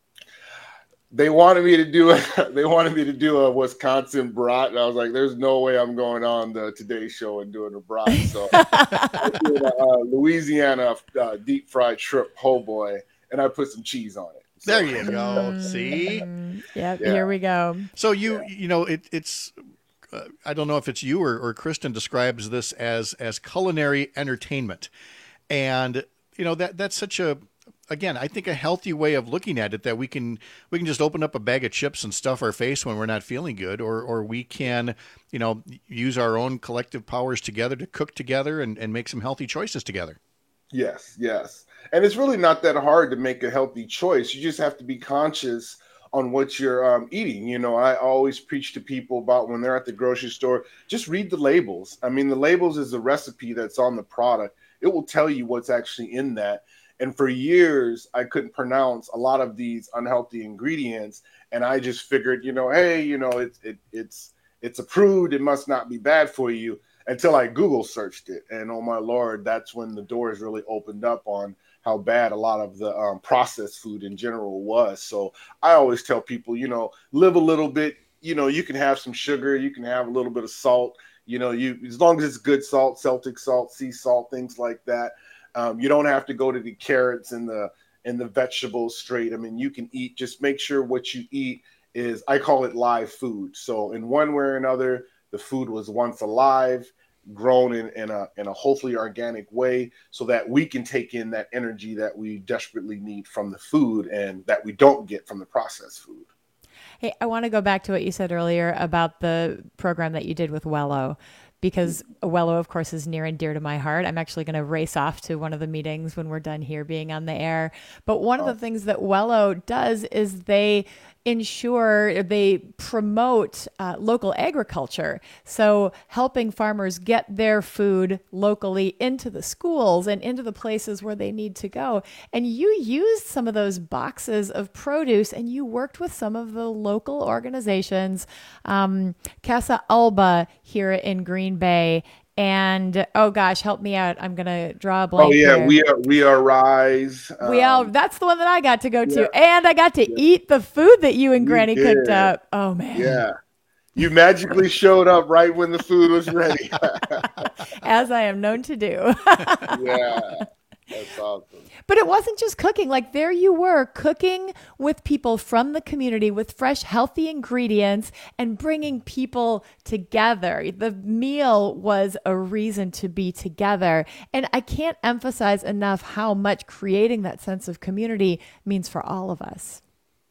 Speaker 5: They wanted me to do a Wisconsin brat, and I was like, "There's no way I'm going on the Today Show and doing a brat." So I did a Louisiana deep fried shrimp po' boy, and I put some cheese on it. So.
Speaker 14: There you go. See?
Speaker 26: Yeah, here we go.
Speaker 14: So it's. I don't know if it's you or Kristen describes this as culinary entertainment. And, that's such again, I think a healthy way of looking at it, that we can just open up a bag of chips and stuff our face when we're not feeling good, or we can, use our own collective powers together to cook together and make some healthy choices together.
Speaker 5: Yes. And it's really not that hard to make a healthy choice. You just have to be conscious on what you're eating. I always preach to people about when they're at the grocery store, just read the labels. I mean, the labels is the recipe that's on the product. It will tell you what's actually in that. And for years, I couldn't pronounce a lot of these unhealthy ingredients. And I just figured, it's approved. It must not be bad for you, until I Google searched it. And oh my Lord, that's when the doors really opened up on how bad a lot of the processed food in general was. So I always tell people, live a little bit, you can have some sugar, you can have a little bit of salt, as long as it's good salt, Celtic salt, sea salt, things like that. You don't have to go to the carrots and the vegetables straight. I mean, you can eat, just make sure what you eat is, I call it live food. So in one way or another, the food was once alive, grown in a hopefully organic way, so that we can take in that energy that we desperately need from the food and that we don't get from the processed food.
Speaker 26: Hey, I want to go back to what you said earlier about the program that you did with Wello, because Wello, of course, is near and dear to my heart. I'm actually going to race off to one of the meetings when we're done here being on the air. But one of the things that Wello does is they promote local agriculture. So helping farmers get their food locally into the schools and into the places where they need to go. And you used some of those boxes of produce and you worked with some of the local organizations, Casa Alba here in Green Bay. And oh gosh, help me out. I'm gonna draw a blank.
Speaker 5: Oh yeah,
Speaker 26: here.
Speaker 5: we are Rise.
Speaker 26: That's the one that I got to go to, and I got to eat the food that you and Granny cooked up. Oh man,
Speaker 5: yeah, you magically showed up right when the food was ready,
Speaker 26: as I am known to do.
Speaker 5: Yeah, that's awesome.
Speaker 26: But it wasn't just cooking. Like there you were cooking with people from the community with fresh, healthy ingredients and bringing people together. The meal was a reason to be together. And I can't emphasize enough how much creating that sense of community means for all of us.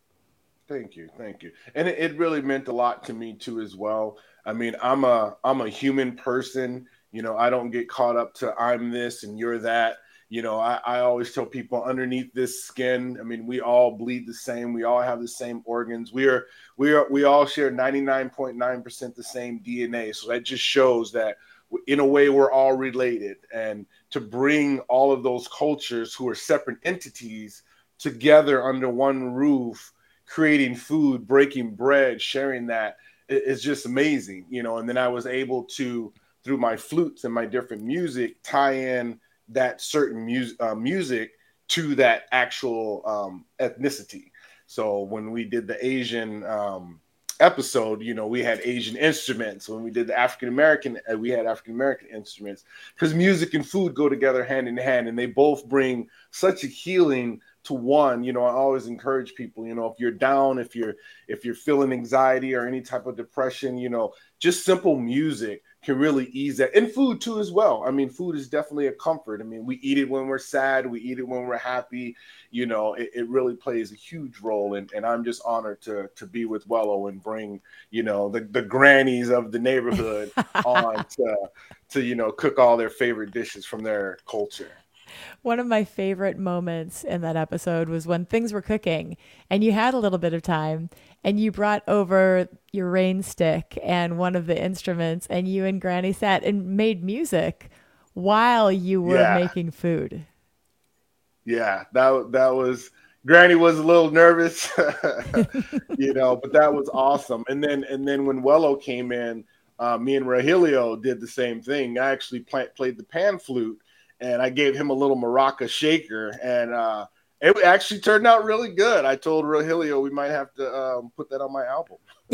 Speaker 5: Thank you. And it really meant a lot to me too as well. I mean, I'm a human person. You know, I don't get caught up to I'm this and you're that. You know, I always tell people underneath this skin, I mean, we all bleed the same. We all have the same organs. We all share 99.9% the same DNA. So that just shows that in a way we're all related. And to bring all of those cultures who are separate entities together under one roof, creating food, breaking bread, sharing that is just amazing. You know, and then I was able to, through my flutes and my different music, tie in that certain music to that actual ethnicity. So when we did the Asian episode, you know, we had Asian instruments. When we did the African-American, we had African-American instruments, because music and food go together hand in hand, and they both bring such a healing to one. You know, I always encourage people, you know, if you're down, if you're feeling anxiety or any type of depression, you know, just simple music can really ease that. And food too as well. I mean, food is definitely a comfort. I mean, we eat it when we're sad, we eat it when we're happy. You know, it really plays a huge role. And I'm just honored to be with Wello and bring, you know, the grannies of the neighborhood on to, you know, cook all their favorite dishes from their culture.
Speaker 26: One of my favorite moments in that episode was when things were cooking and you had a little bit of time and you brought over your rain stick and one of the instruments, and you and Granny sat and made music while you were making food.
Speaker 5: Yeah, that was, Granny was a little nervous, you know, but that was awesome. And then when Wello came in, me and Rogelio did the same thing. I actually played the pan flute, and I gave him a little maraca shaker, and it actually turned out really good. I told Rogelio we might have to put that on my album.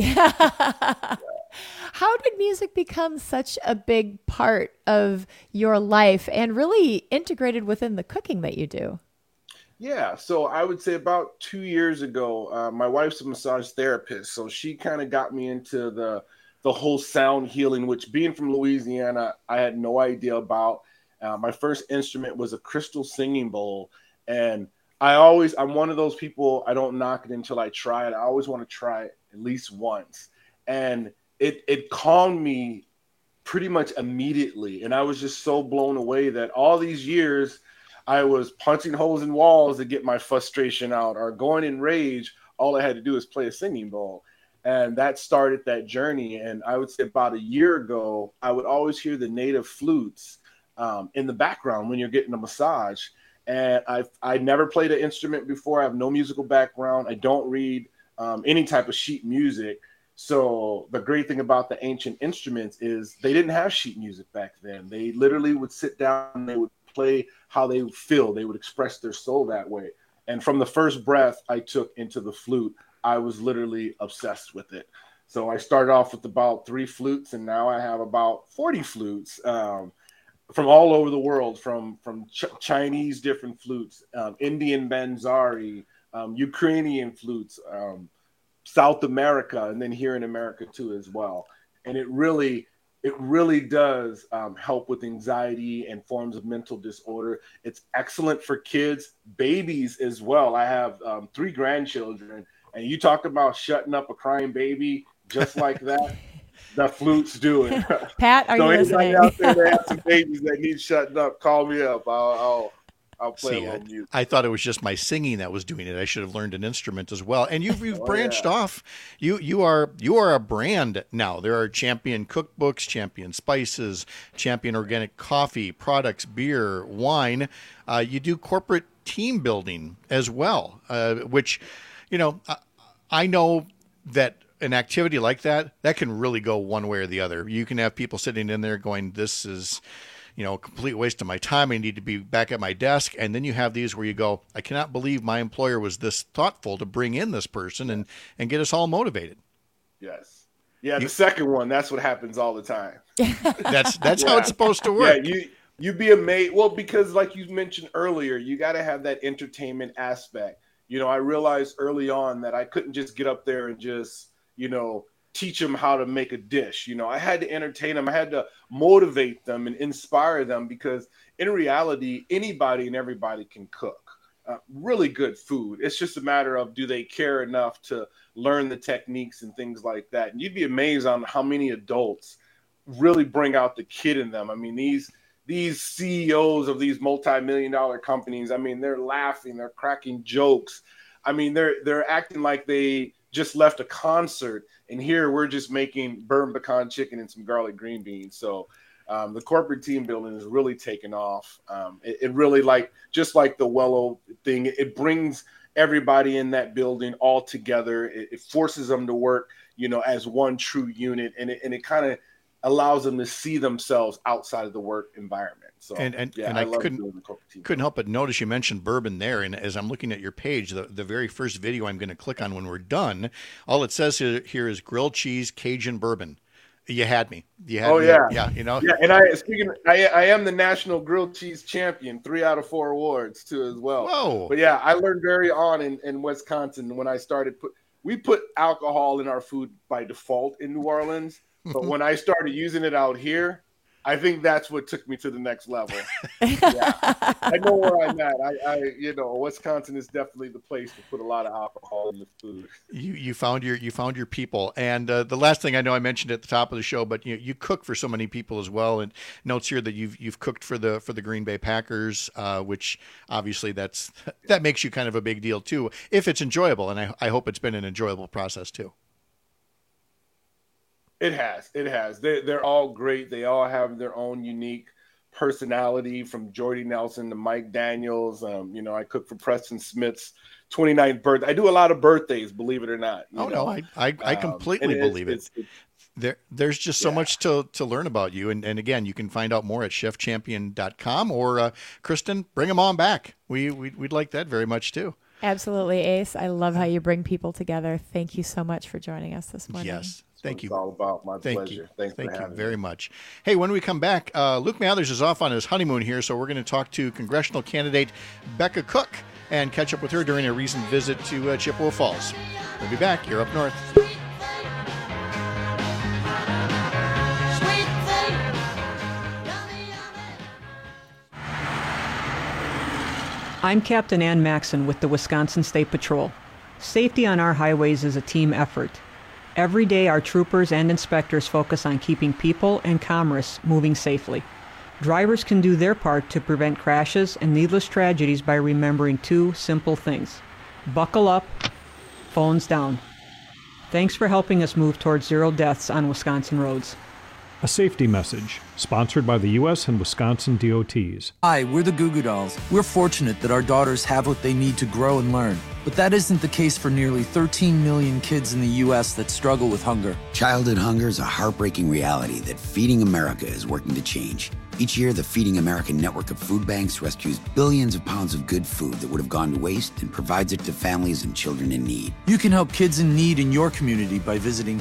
Speaker 26: How did music become such a big part of your life and really integrated within the cooking that you do?
Speaker 5: Yeah, so I would say about 2 years ago, my wife's a massage therapist, so she kind of got me into the whole sound healing, which, being from Louisiana, I had no idea about. My first instrument was a crystal singing bowl, and I'm one of those people, I don't knock it until I try it. I always want to try it at least once. And it calmed me pretty much immediately. And I was just so blown away that all these years I was punching holes in walls to get my frustration out, or going in rage. All I had to do is play a singing bowl. And that started that journey. And I would say about a year ago, I would always hear the native flutes in the background when you're getting a massage. And I never played an instrument before. I have no musical background. I don't read any type of sheet music. So the great thing about the ancient instruments is they didn't have sheet music back then. They literally would sit down and they would play how they feel. They would express their soul that way. And from the first breath I took into the flute, I was literally obsessed with it. So I started off with about 3 flutes, and now I have about 40 flutes. From all over the world, from Chinese different flutes, Indian banzari, Ukrainian flutes, South America, and then here in America too as well. And it it really does help with anxiety and forms of mental disorder. It's excellent for kids, babies as well. I have 3 grandchildren, and you talk about shutting up a crying baby just like that. The Flutes do it.
Speaker 26: Pat, are you listening?
Speaker 5: Anybody out there that has some babies that need shutting up, call me up. I'll play a little music.
Speaker 14: I thought it was just my singing that was doing it. I should have learned an instrument as well. And you've branched off. You are a brand now. There are Champion cookbooks, Champion spices, Champion organic coffee products, beer, wine. You do corporate team building as well, which, I know that an activity like that can really go one way or the other. You can have people sitting in there going, this is, a complete waste of my time. I need to be back at my desk. And then you have these where you go, I cannot believe my employer was this thoughtful to bring in this person and get us all motivated.
Speaker 5: Yes. Yeah. The second one, that's what happens all the time.
Speaker 14: That's how it's supposed to work.
Speaker 5: Yeah. You'd be amazed. Well, because like you mentioned earlier, you got to have that entertainment aspect. I realized early on that I couldn't just get up there and just, teach them how to make a dish. I had to entertain them. I had to motivate them and inspire them, because in reality, anybody and everybody can cook really good food. It's just a matter of, do they care enough to learn the techniques and things like that? And you'd be amazed on how many adults really bring out the kid in them. I mean, these CEOs of these multi-million-dollar companies, I mean, they're laughing, they're cracking jokes. I mean, they're acting like they just left a concert, and here we're just making burned pecan chicken and some garlic green beans. So the corporate team building is really taken off. It really, just like the Wello thing, it brings everybody in that building all together. It forces them to work, as one true unit, and it kind of allows them to see themselves outside of the work environment. So,
Speaker 14: and I couldn't help but notice you mentioned bourbon there. And as I'm looking at your page, the very first video I'm going to click on when we're done, all it says here is grilled cheese, Cajun bourbon. You had me.
Speaker 5: Yeah.
Speaker 14: Yeah.
Speaker 5: Yeah. And I am the national grilled cheese champion, 3 out of 4 awards too, as well.
Speaker 14: Whoa.
Speaker 5: But yeah, I learned very on in Wisconsin when I started we put alcohol in our food by default in New Orleans. But when I started using it out here, I think that's what took me to the next level. Yeah. I know where I'm at. Wisconsin is definitely the place to put a lot of alcohol in the food.
Speaker 14: You found your people. And the last thing I know, I mentioned at the top of the show, but you cook for so many people as well. And notes here that you've cooked for the Green Bay Packers, which obviously that makes you kind of a big deal too, if it's enjoyable. And I hope it's been an enjoyable process too.
Speaker 5: It has. They're all great. They all have their own unique personality, from Jordy Nelson to Mike Daniels. I cook for Preston Smith's 29th birthday. I do a lot of birthdays, believe it or not.
Speaker 14: I completely believe it. There's just so much to learn about you. And again, you can find out more at chefchampion.com, or Kristen, bring them on back. We'd like that very much too.
Speaker 26: Absolutely, Ace. I love how you bring people together. Thank you so much for joining us this morning.
Speaker 14: Yes. Thank you.
Speaker 5: It's all about my pleasure.
Speaker 14: Thank you very much. Hey, when we come back, Luke Mathers is off on his honeymoon here, so we're going to talk to congressional candidate Becca Cook and catch up with her during a recent visit to Chippewa Falls. We'll be back. You're up north.
Speaker 9: I'm Captain Ann Maxon with the Wisconsin State Patrol. Safety on our highways is a team effort. Every day, our troopers and inspectors focus on keeping people and commerce moving safely. Drivers can do their part to prevent crashes and needless tragedies by remembering 2 simple things. Buckle up, phones down. Thanks for helping us move towards 0 deaths on Wisconsin roads.
Speaker 10: A safety message, sponsored by the U.S. and Wisconsin DOTs.
Speaker 11: Hi, we're the Goo Goo Dolls. We're fortunate that our daughters have what they need to grow and learn. But that isn't the case for nearly 13 million kids in the U.S. that struggle with hunger.
Speaker 12: Childhood hunger is a heartbreaking reality that Feeding America is working to change. Each year, the Feeding America network of food banks rescues billions of pounds of good food that would have gone to waste and provides it to families and children in need.
Speaker 11: You can help kids in need in your community by visiting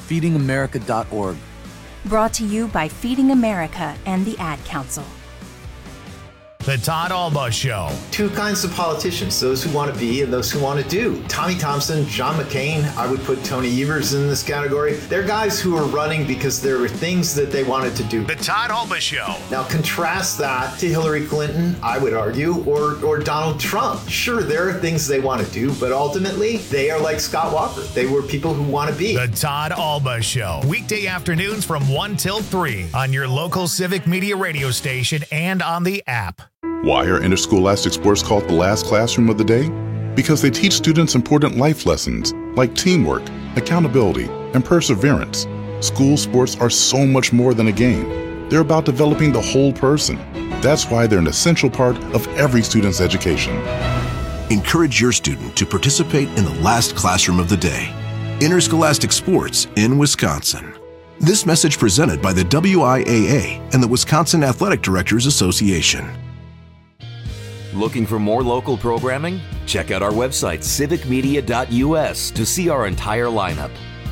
Speaker 11: feedingamerica.org.
Speaker 13: Brought to you by Feeding America and the Ad Council.
Speaker 6: The Todd Alba Show.
Speaker 13: Two kinds of politicians, those who want to be and those who want to do. Tommy Thompson, John McCain, I would put Tony Evers in this category. They're guys who are running because there were things that they wanted to do.
Speaker 6: The Todd Alba Show.
Speaker 13: Now contrast that to Hillary Clinton, I would argue, or Donald Trump. Sure, there are things they want to do, but ultimately, they are like Scott Walker. They were people who want to be.
Speaker 6: The Todd Alba Show. Weekday afternoons from 1 till 3 on your local Civic Media radio station and on the app.
Speaker 15: Why are interscholastic sports called the last classroom of the day? Because they teach students important life lessons like teamwork, accountability, and perseverance. School sports are so much more than a game. They're about developing the whole person. That's why they're an essential part of every student's education.
Speaker 16: Encourage your student to participate in the last classroom of the day. Interscholastic sports in Wisconsin. This message presented by the WIAA and the Wisconsin Athletic Directors Association.
Speaker 8: Looking for more local programming? Check out our website, civicmedia.us, to see our entire lineup.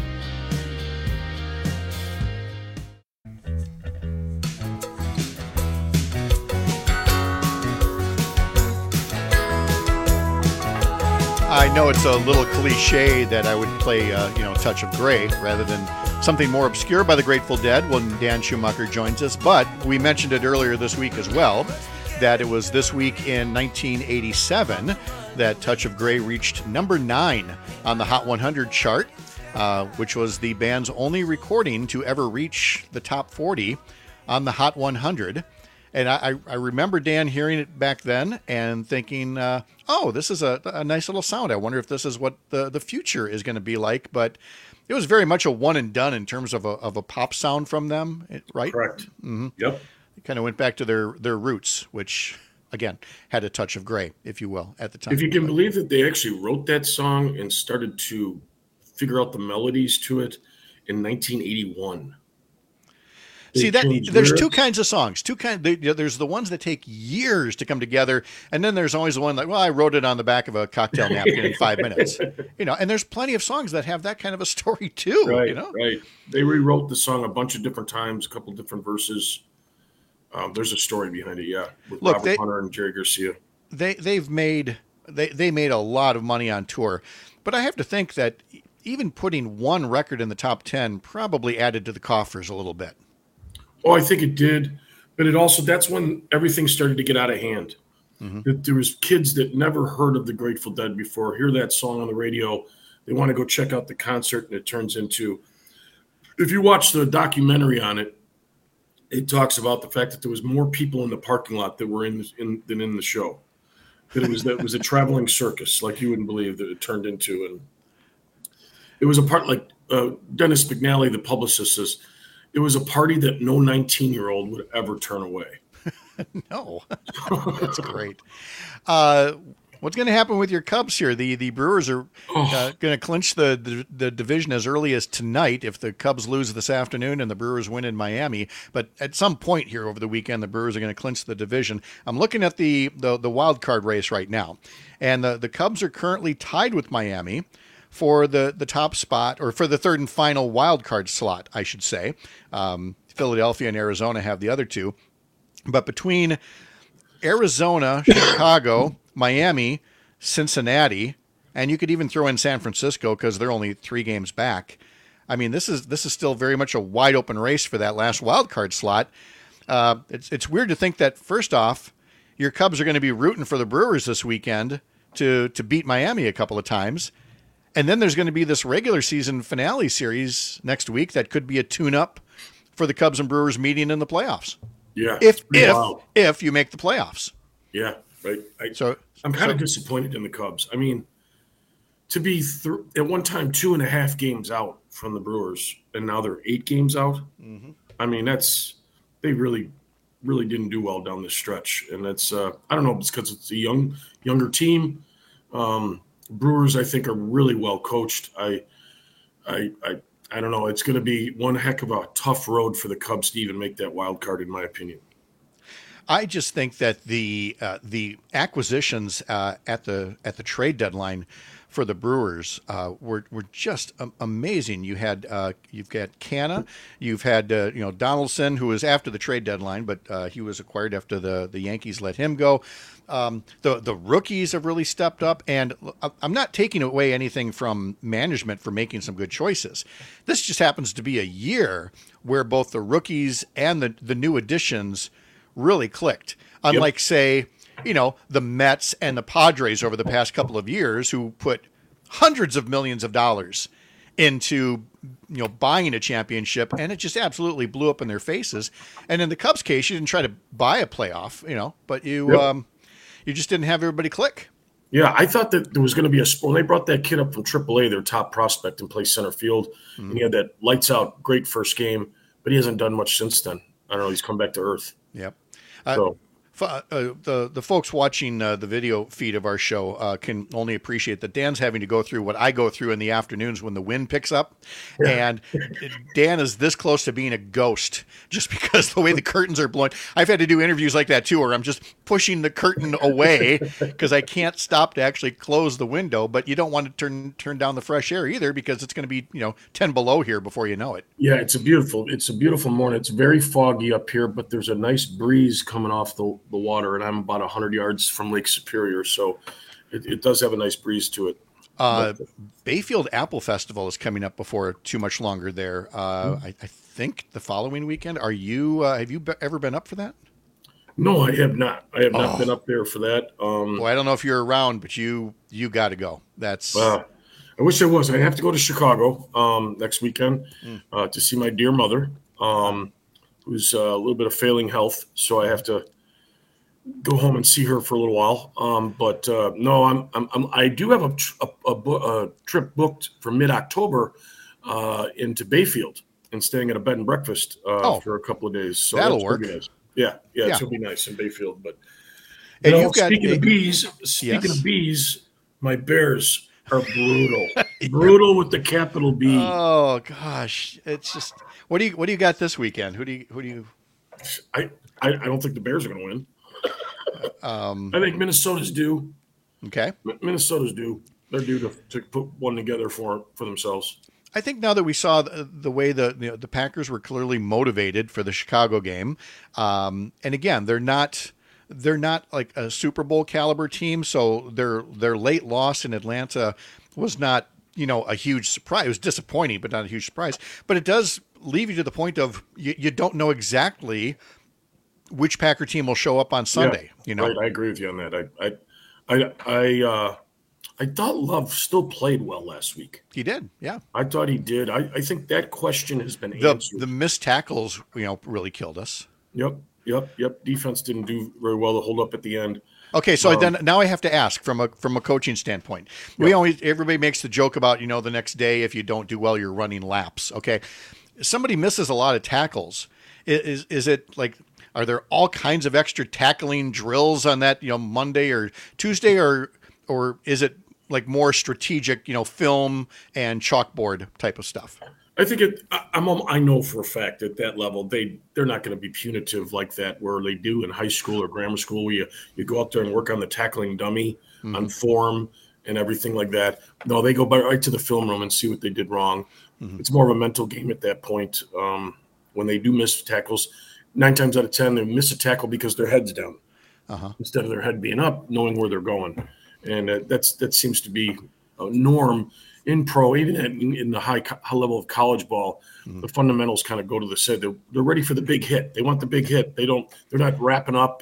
Speaker 14: I know it's a little cliche that I would play, Touch of Grey rather than something more obscure by the Grateful Dead when Dan Schumacher joins us, but we mentioned it earlier this week as well, that it was this week in 1987 that Touch of Grey reached number 9 on the Hot 100 chart, which was the band's only recording to ever reach the top 40 on the Hot 100. And I remember Dan hearing it back then and thinking, this is a nice little sound. I wonder if this is what the future is going to be like. But it was very much a one and done in terms of a pop sound from them, right?
Speaker 17: Correct.
Speaker 14: Mm-hmm.
Speaker 17: Yep.
Speaker 14: It kind of went back to their roots, which, again, had a touch of gray, if you will, at the time.
Speaker 17: If you can believe that they actually wrote that song and started to figure out the melodies to it in 1981.
Speaker 14: See, there's two kinds of songs. There's the ones that take years to come together, and then there's always the one like, well, I wrote it on the back of a cocktail napkin in 5 minutes. And there's plenty of songs that have that kind of a story too.
Speaker 17: Right, right. They rewrote the song a bunch of different times, a couple of different verses. There's a story behind it, yeah. With Robert Hunter and Jerry Garcia.
Speaker 14: They made a lot of money on tour, but I have to think that even putting one record in the top 10 probably added to the coffers a little bit.
Speaker 17: Oh, I think it did, but that's when everything started to get out of hand. Mm-hmm. There was kids that never heard of the Grateful Dead before, hear that song on the radio, they want to go check out the concert, and it turns into, if you watch the documentary on it, it talks about the fact that there was more people in the parking lot that were than in the show. That it was a traveling circus, like you wouldn't believe that it turned into, and it was a part like Dennis McNally, the publicist, says. It was a party that no 19-year-old would ever turn away.
Speaker 14: No, that's great. What's going to happen with your Cubs here? The Brewers are going to clinch the division as early as tonight if the Cubs lose this afternoon and the Brewers win in Miami. But at some point here over the weekend, the Brewers are going to clinch the division. I'm looking at the wild card race right now, and the Cubs are currently tied with Miami for the top spot, or for the third and final wild card slot, I should say. Philadelphia and Arizona have the other two. But between Arizona, Chicago, Miami, Cincinnati, and you could even throw in San Francisco because they're only 3 games back. I mean, this is still very much a wide open race for that last wild card slot. It's weird to think that, first off, your Cubs are going to be rooting for the Brewers this weekend to beat Miami a couple of times. And then there's going to be this regular season finale series next week that could be a tune-up for the Cubs and Brewers meeting in the playoffs.
Speaker 17: Yeah.
Speaker 14: If you make the playoffs.
Speaker 17: Yeah, right. I'm kind of disappointed in the Cubs. I mean, to be at one time 2.5 games out from the Brewers, and now they're 8 games out. Mm-hmm. I mean, they really, really didn't do well down this stretch, and that's I don't know, it's because it's a younger team. Brewers, I think, are really well coached. I don't know. It's going to be one heck of a tough road for the Cubs to even make that wild card, in my opinion.
Speaker 14: I just think that the acquisitions at the trade deadline for the Brewers were just amazing. You've got Canna, you've had Donaldson, who was after the trade deadline, but he was acquired after the Yankees let him go. The rookies have really stepped up, and I'm not taking away anything from management for making some good choices. This just happens to be a year where both the rookies and the new additions really clicked. Unlike, say, the Mets and the Padres over the past couple of years, who put hundreds of millions of dollars into buying a championship, and it just absolutely blew up in their faces. And in the Cubs case, you didn't try to buy a playoff, but you just didn't have everybody click.
Speaker 17: Yeah, I thought that there was going to be when they brought that kid up from AAA, their top prospect, and played center field, and he had that lights out great first game, but he hasn't done much since then. I don't know. He's come back to earth.
Speaker 14: Yep.
Speaker 17: So.
Speaker 14: The folks watching the video feed of our show can only appreciate that Dan's having to go through what I go through in the afternoons when the wind picks up. Yeah. And Dan is this close to being a ghost just because the way the curtains are blowing. I've had to do interviews like that too, where I'm just pushing the curtain away because I can't stop to actually close the window. But you don't want to turn down the fresh air either, because it's going to be 10 below here before you know it.
Speaker 17: Yeah, it's a beautiful morning. It's very foggy up here, but there's a nice breeze coming off the water, and I'm about 100 yards from Lake Superior, so it does have a nice breeze to it.
Speaker 14: Bayfield Apple Festival is coming up before too much longer there. I think the following weekend. Have you ever been up for that?
Speaker 17: No, I have not. I have not been up there for that.
Speaker 14: Well, I don't know if you're around, but you got to go. That's.
Speaker 17: I wish I was. I have to go to Chicago next weekend to see my dear mother, who's a little bit of failing health, so I have to go home and see her for a little while. But no, I do have a trip booked for mid-October into Bayfield and staying at a bed and breakfast for a couple of days. So
Speaker 14: that'll work.
Speaker 17: Nice. Yeah, it's gonna be nice in Bayfield. But speaking of bees, my Bears are brutal, brutal with the capital B.
Speaker 14: Oh gosh, it's just what do you got this weekend? Who do you?
Speaker 17: I don't think the Bears are gonna win. I think Minnesota's due.
Speaker 14: Okay.
Speaker 17: Minnesota's due. They're due to put one together for themselves.
Speaker 14: I think now that we saw the way the Packers were clearly motivated for the Chicago game, and again, they're not like a Super Bowl caliber team, so their late loss in Atlanta was not a huge surprise. It was disappointing, but not a huge surprise. But it does leave you to the point of you don't know exactly which Packer team will show up on Sunday.
Speaker 17: Right, I agree with you on that. I thought Love still played well last week.
Speaker 14: He did, yeah.
Speaker 17: I thought he did. I think that question has been answered.
Speaker 14: The missed tackles, really killed us.
Speaker 17: Yep. Defense didn't do very well to hold up at the end.
Speaker 14: Okay, so then now I have to ask from a coaching standpoint. Everybody makes the joke about the next day if you don't do well, you're running laps. Okay, somebody misses a lot of tackles. Is it like? Are there all kinds of extra tackling drills on that, Monday or Tuesday, or is it like more strategic, film and chalkboard type of stuff?
Speaker 17: I think I know for a fact at that level they're not going to be punitive like that where they do in high school or grammar school where you go out there and work on the tackling dummy on form and everything like that. No, they go right to the film room and see what they did wrong. Mm-hmm. It's more of a mental game at that point. When they do miss tackles, 9 times out of 10, they miss a tackle because their head's down instead of their head being up, knowing where they're going. And that seems to be a norm in pro, even in the high level of college ball. Mm-hmm. The fundamentals kind of go to the side. They're ready for the big hit. They want the big hit. They're not wrapping up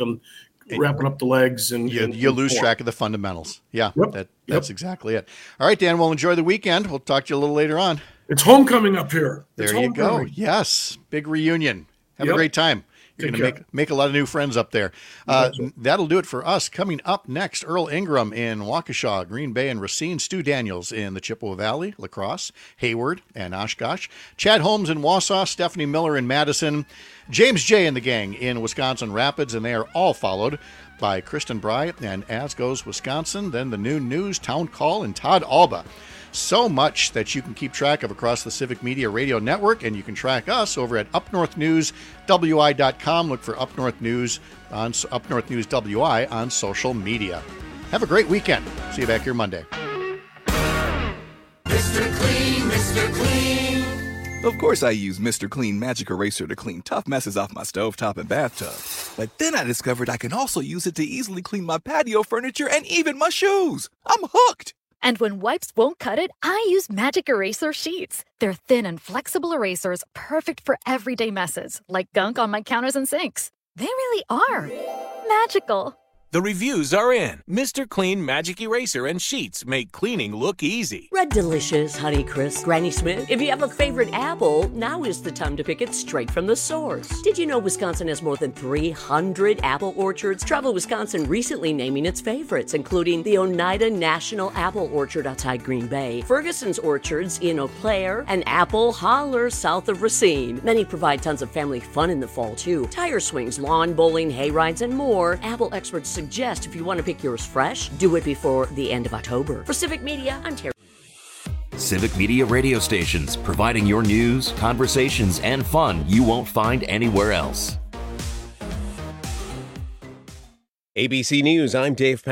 Speaker 17: the legs. And
Speaker 14: you lose track of the fundamentals. Yeah, that's exactly it. All right, Dan, we'll enjoy the weekend. We'll talk to you a little later on.
Speaker 17: It's homecoming up here.
Speaker 14: There you go. Yes, big reunion. Have a great time. You're going to make a lot of new friends up there. That'll do it for us. Coming up next, Earl Ingram in Waukesha, Green Bay, and Racine. Stu Daniels in the Chippewa Valley, La Crosse, Hayward, and Oshkosh. Chad Holmes in Wausau, Stephanie Miller in Madison, James J. and the gang in Wisconsin Rapids, and they are all followed by Kristen Bry and As Goes Wisconsin. Then the Noon News, Town Call, and Todd Alba. So much that you can keep track of across the Civic Media Radio Network, and you can track us over at upnorthnewswi.com. Look for Up North News on Up North News WI on social media. Have a great weekend. See you back here Monday.
Speaker 2: Mr. Clean, Mr. Clean.
Speaker 3: Of course I use Mr. Clean Magic Eraser to clean tough messes off my stovetop and bathtub. But then I discovered I can also use it to easily clean my patio furniture and even my shoes. I'm hooked!
Speaker 18: And when wipes won't cut it, I use Magic Eraser Sheets. They're thin and flexible erasers, perfect for everyday messes, like gunk on my counters and sinks. They really are magical.
Speaker 19: The reviews are in. Mr. Clean Magic Eraser and Sheets make cleaning look easy.
Speaker 7: Red Delicious, Honeycrisp, Granny Smith. If you have a favorite apple, now is the time to pick it straight from the source. Did you know Wisconsin has more than 300 apple orchards? Travel Wisconsin recently naming its favorites, including the Oneida National Apple Orchard outside Green Bay, Ferguson's Orchards in Eau Claire, and Apple Holler south of Racine. Many provide tons of family fun in the fall, too. Tire swings, lawn bowling, hay rides, and more. Apple experts suggest if you want to pick yours fresh, do it before the end of October. For Civic Media, I'm Terry.
Speaker 8: Civic Media radio stations, providing your news, conversations, and fun you won't find anywhere else.
Speaker 1: ABC News, I'm Dave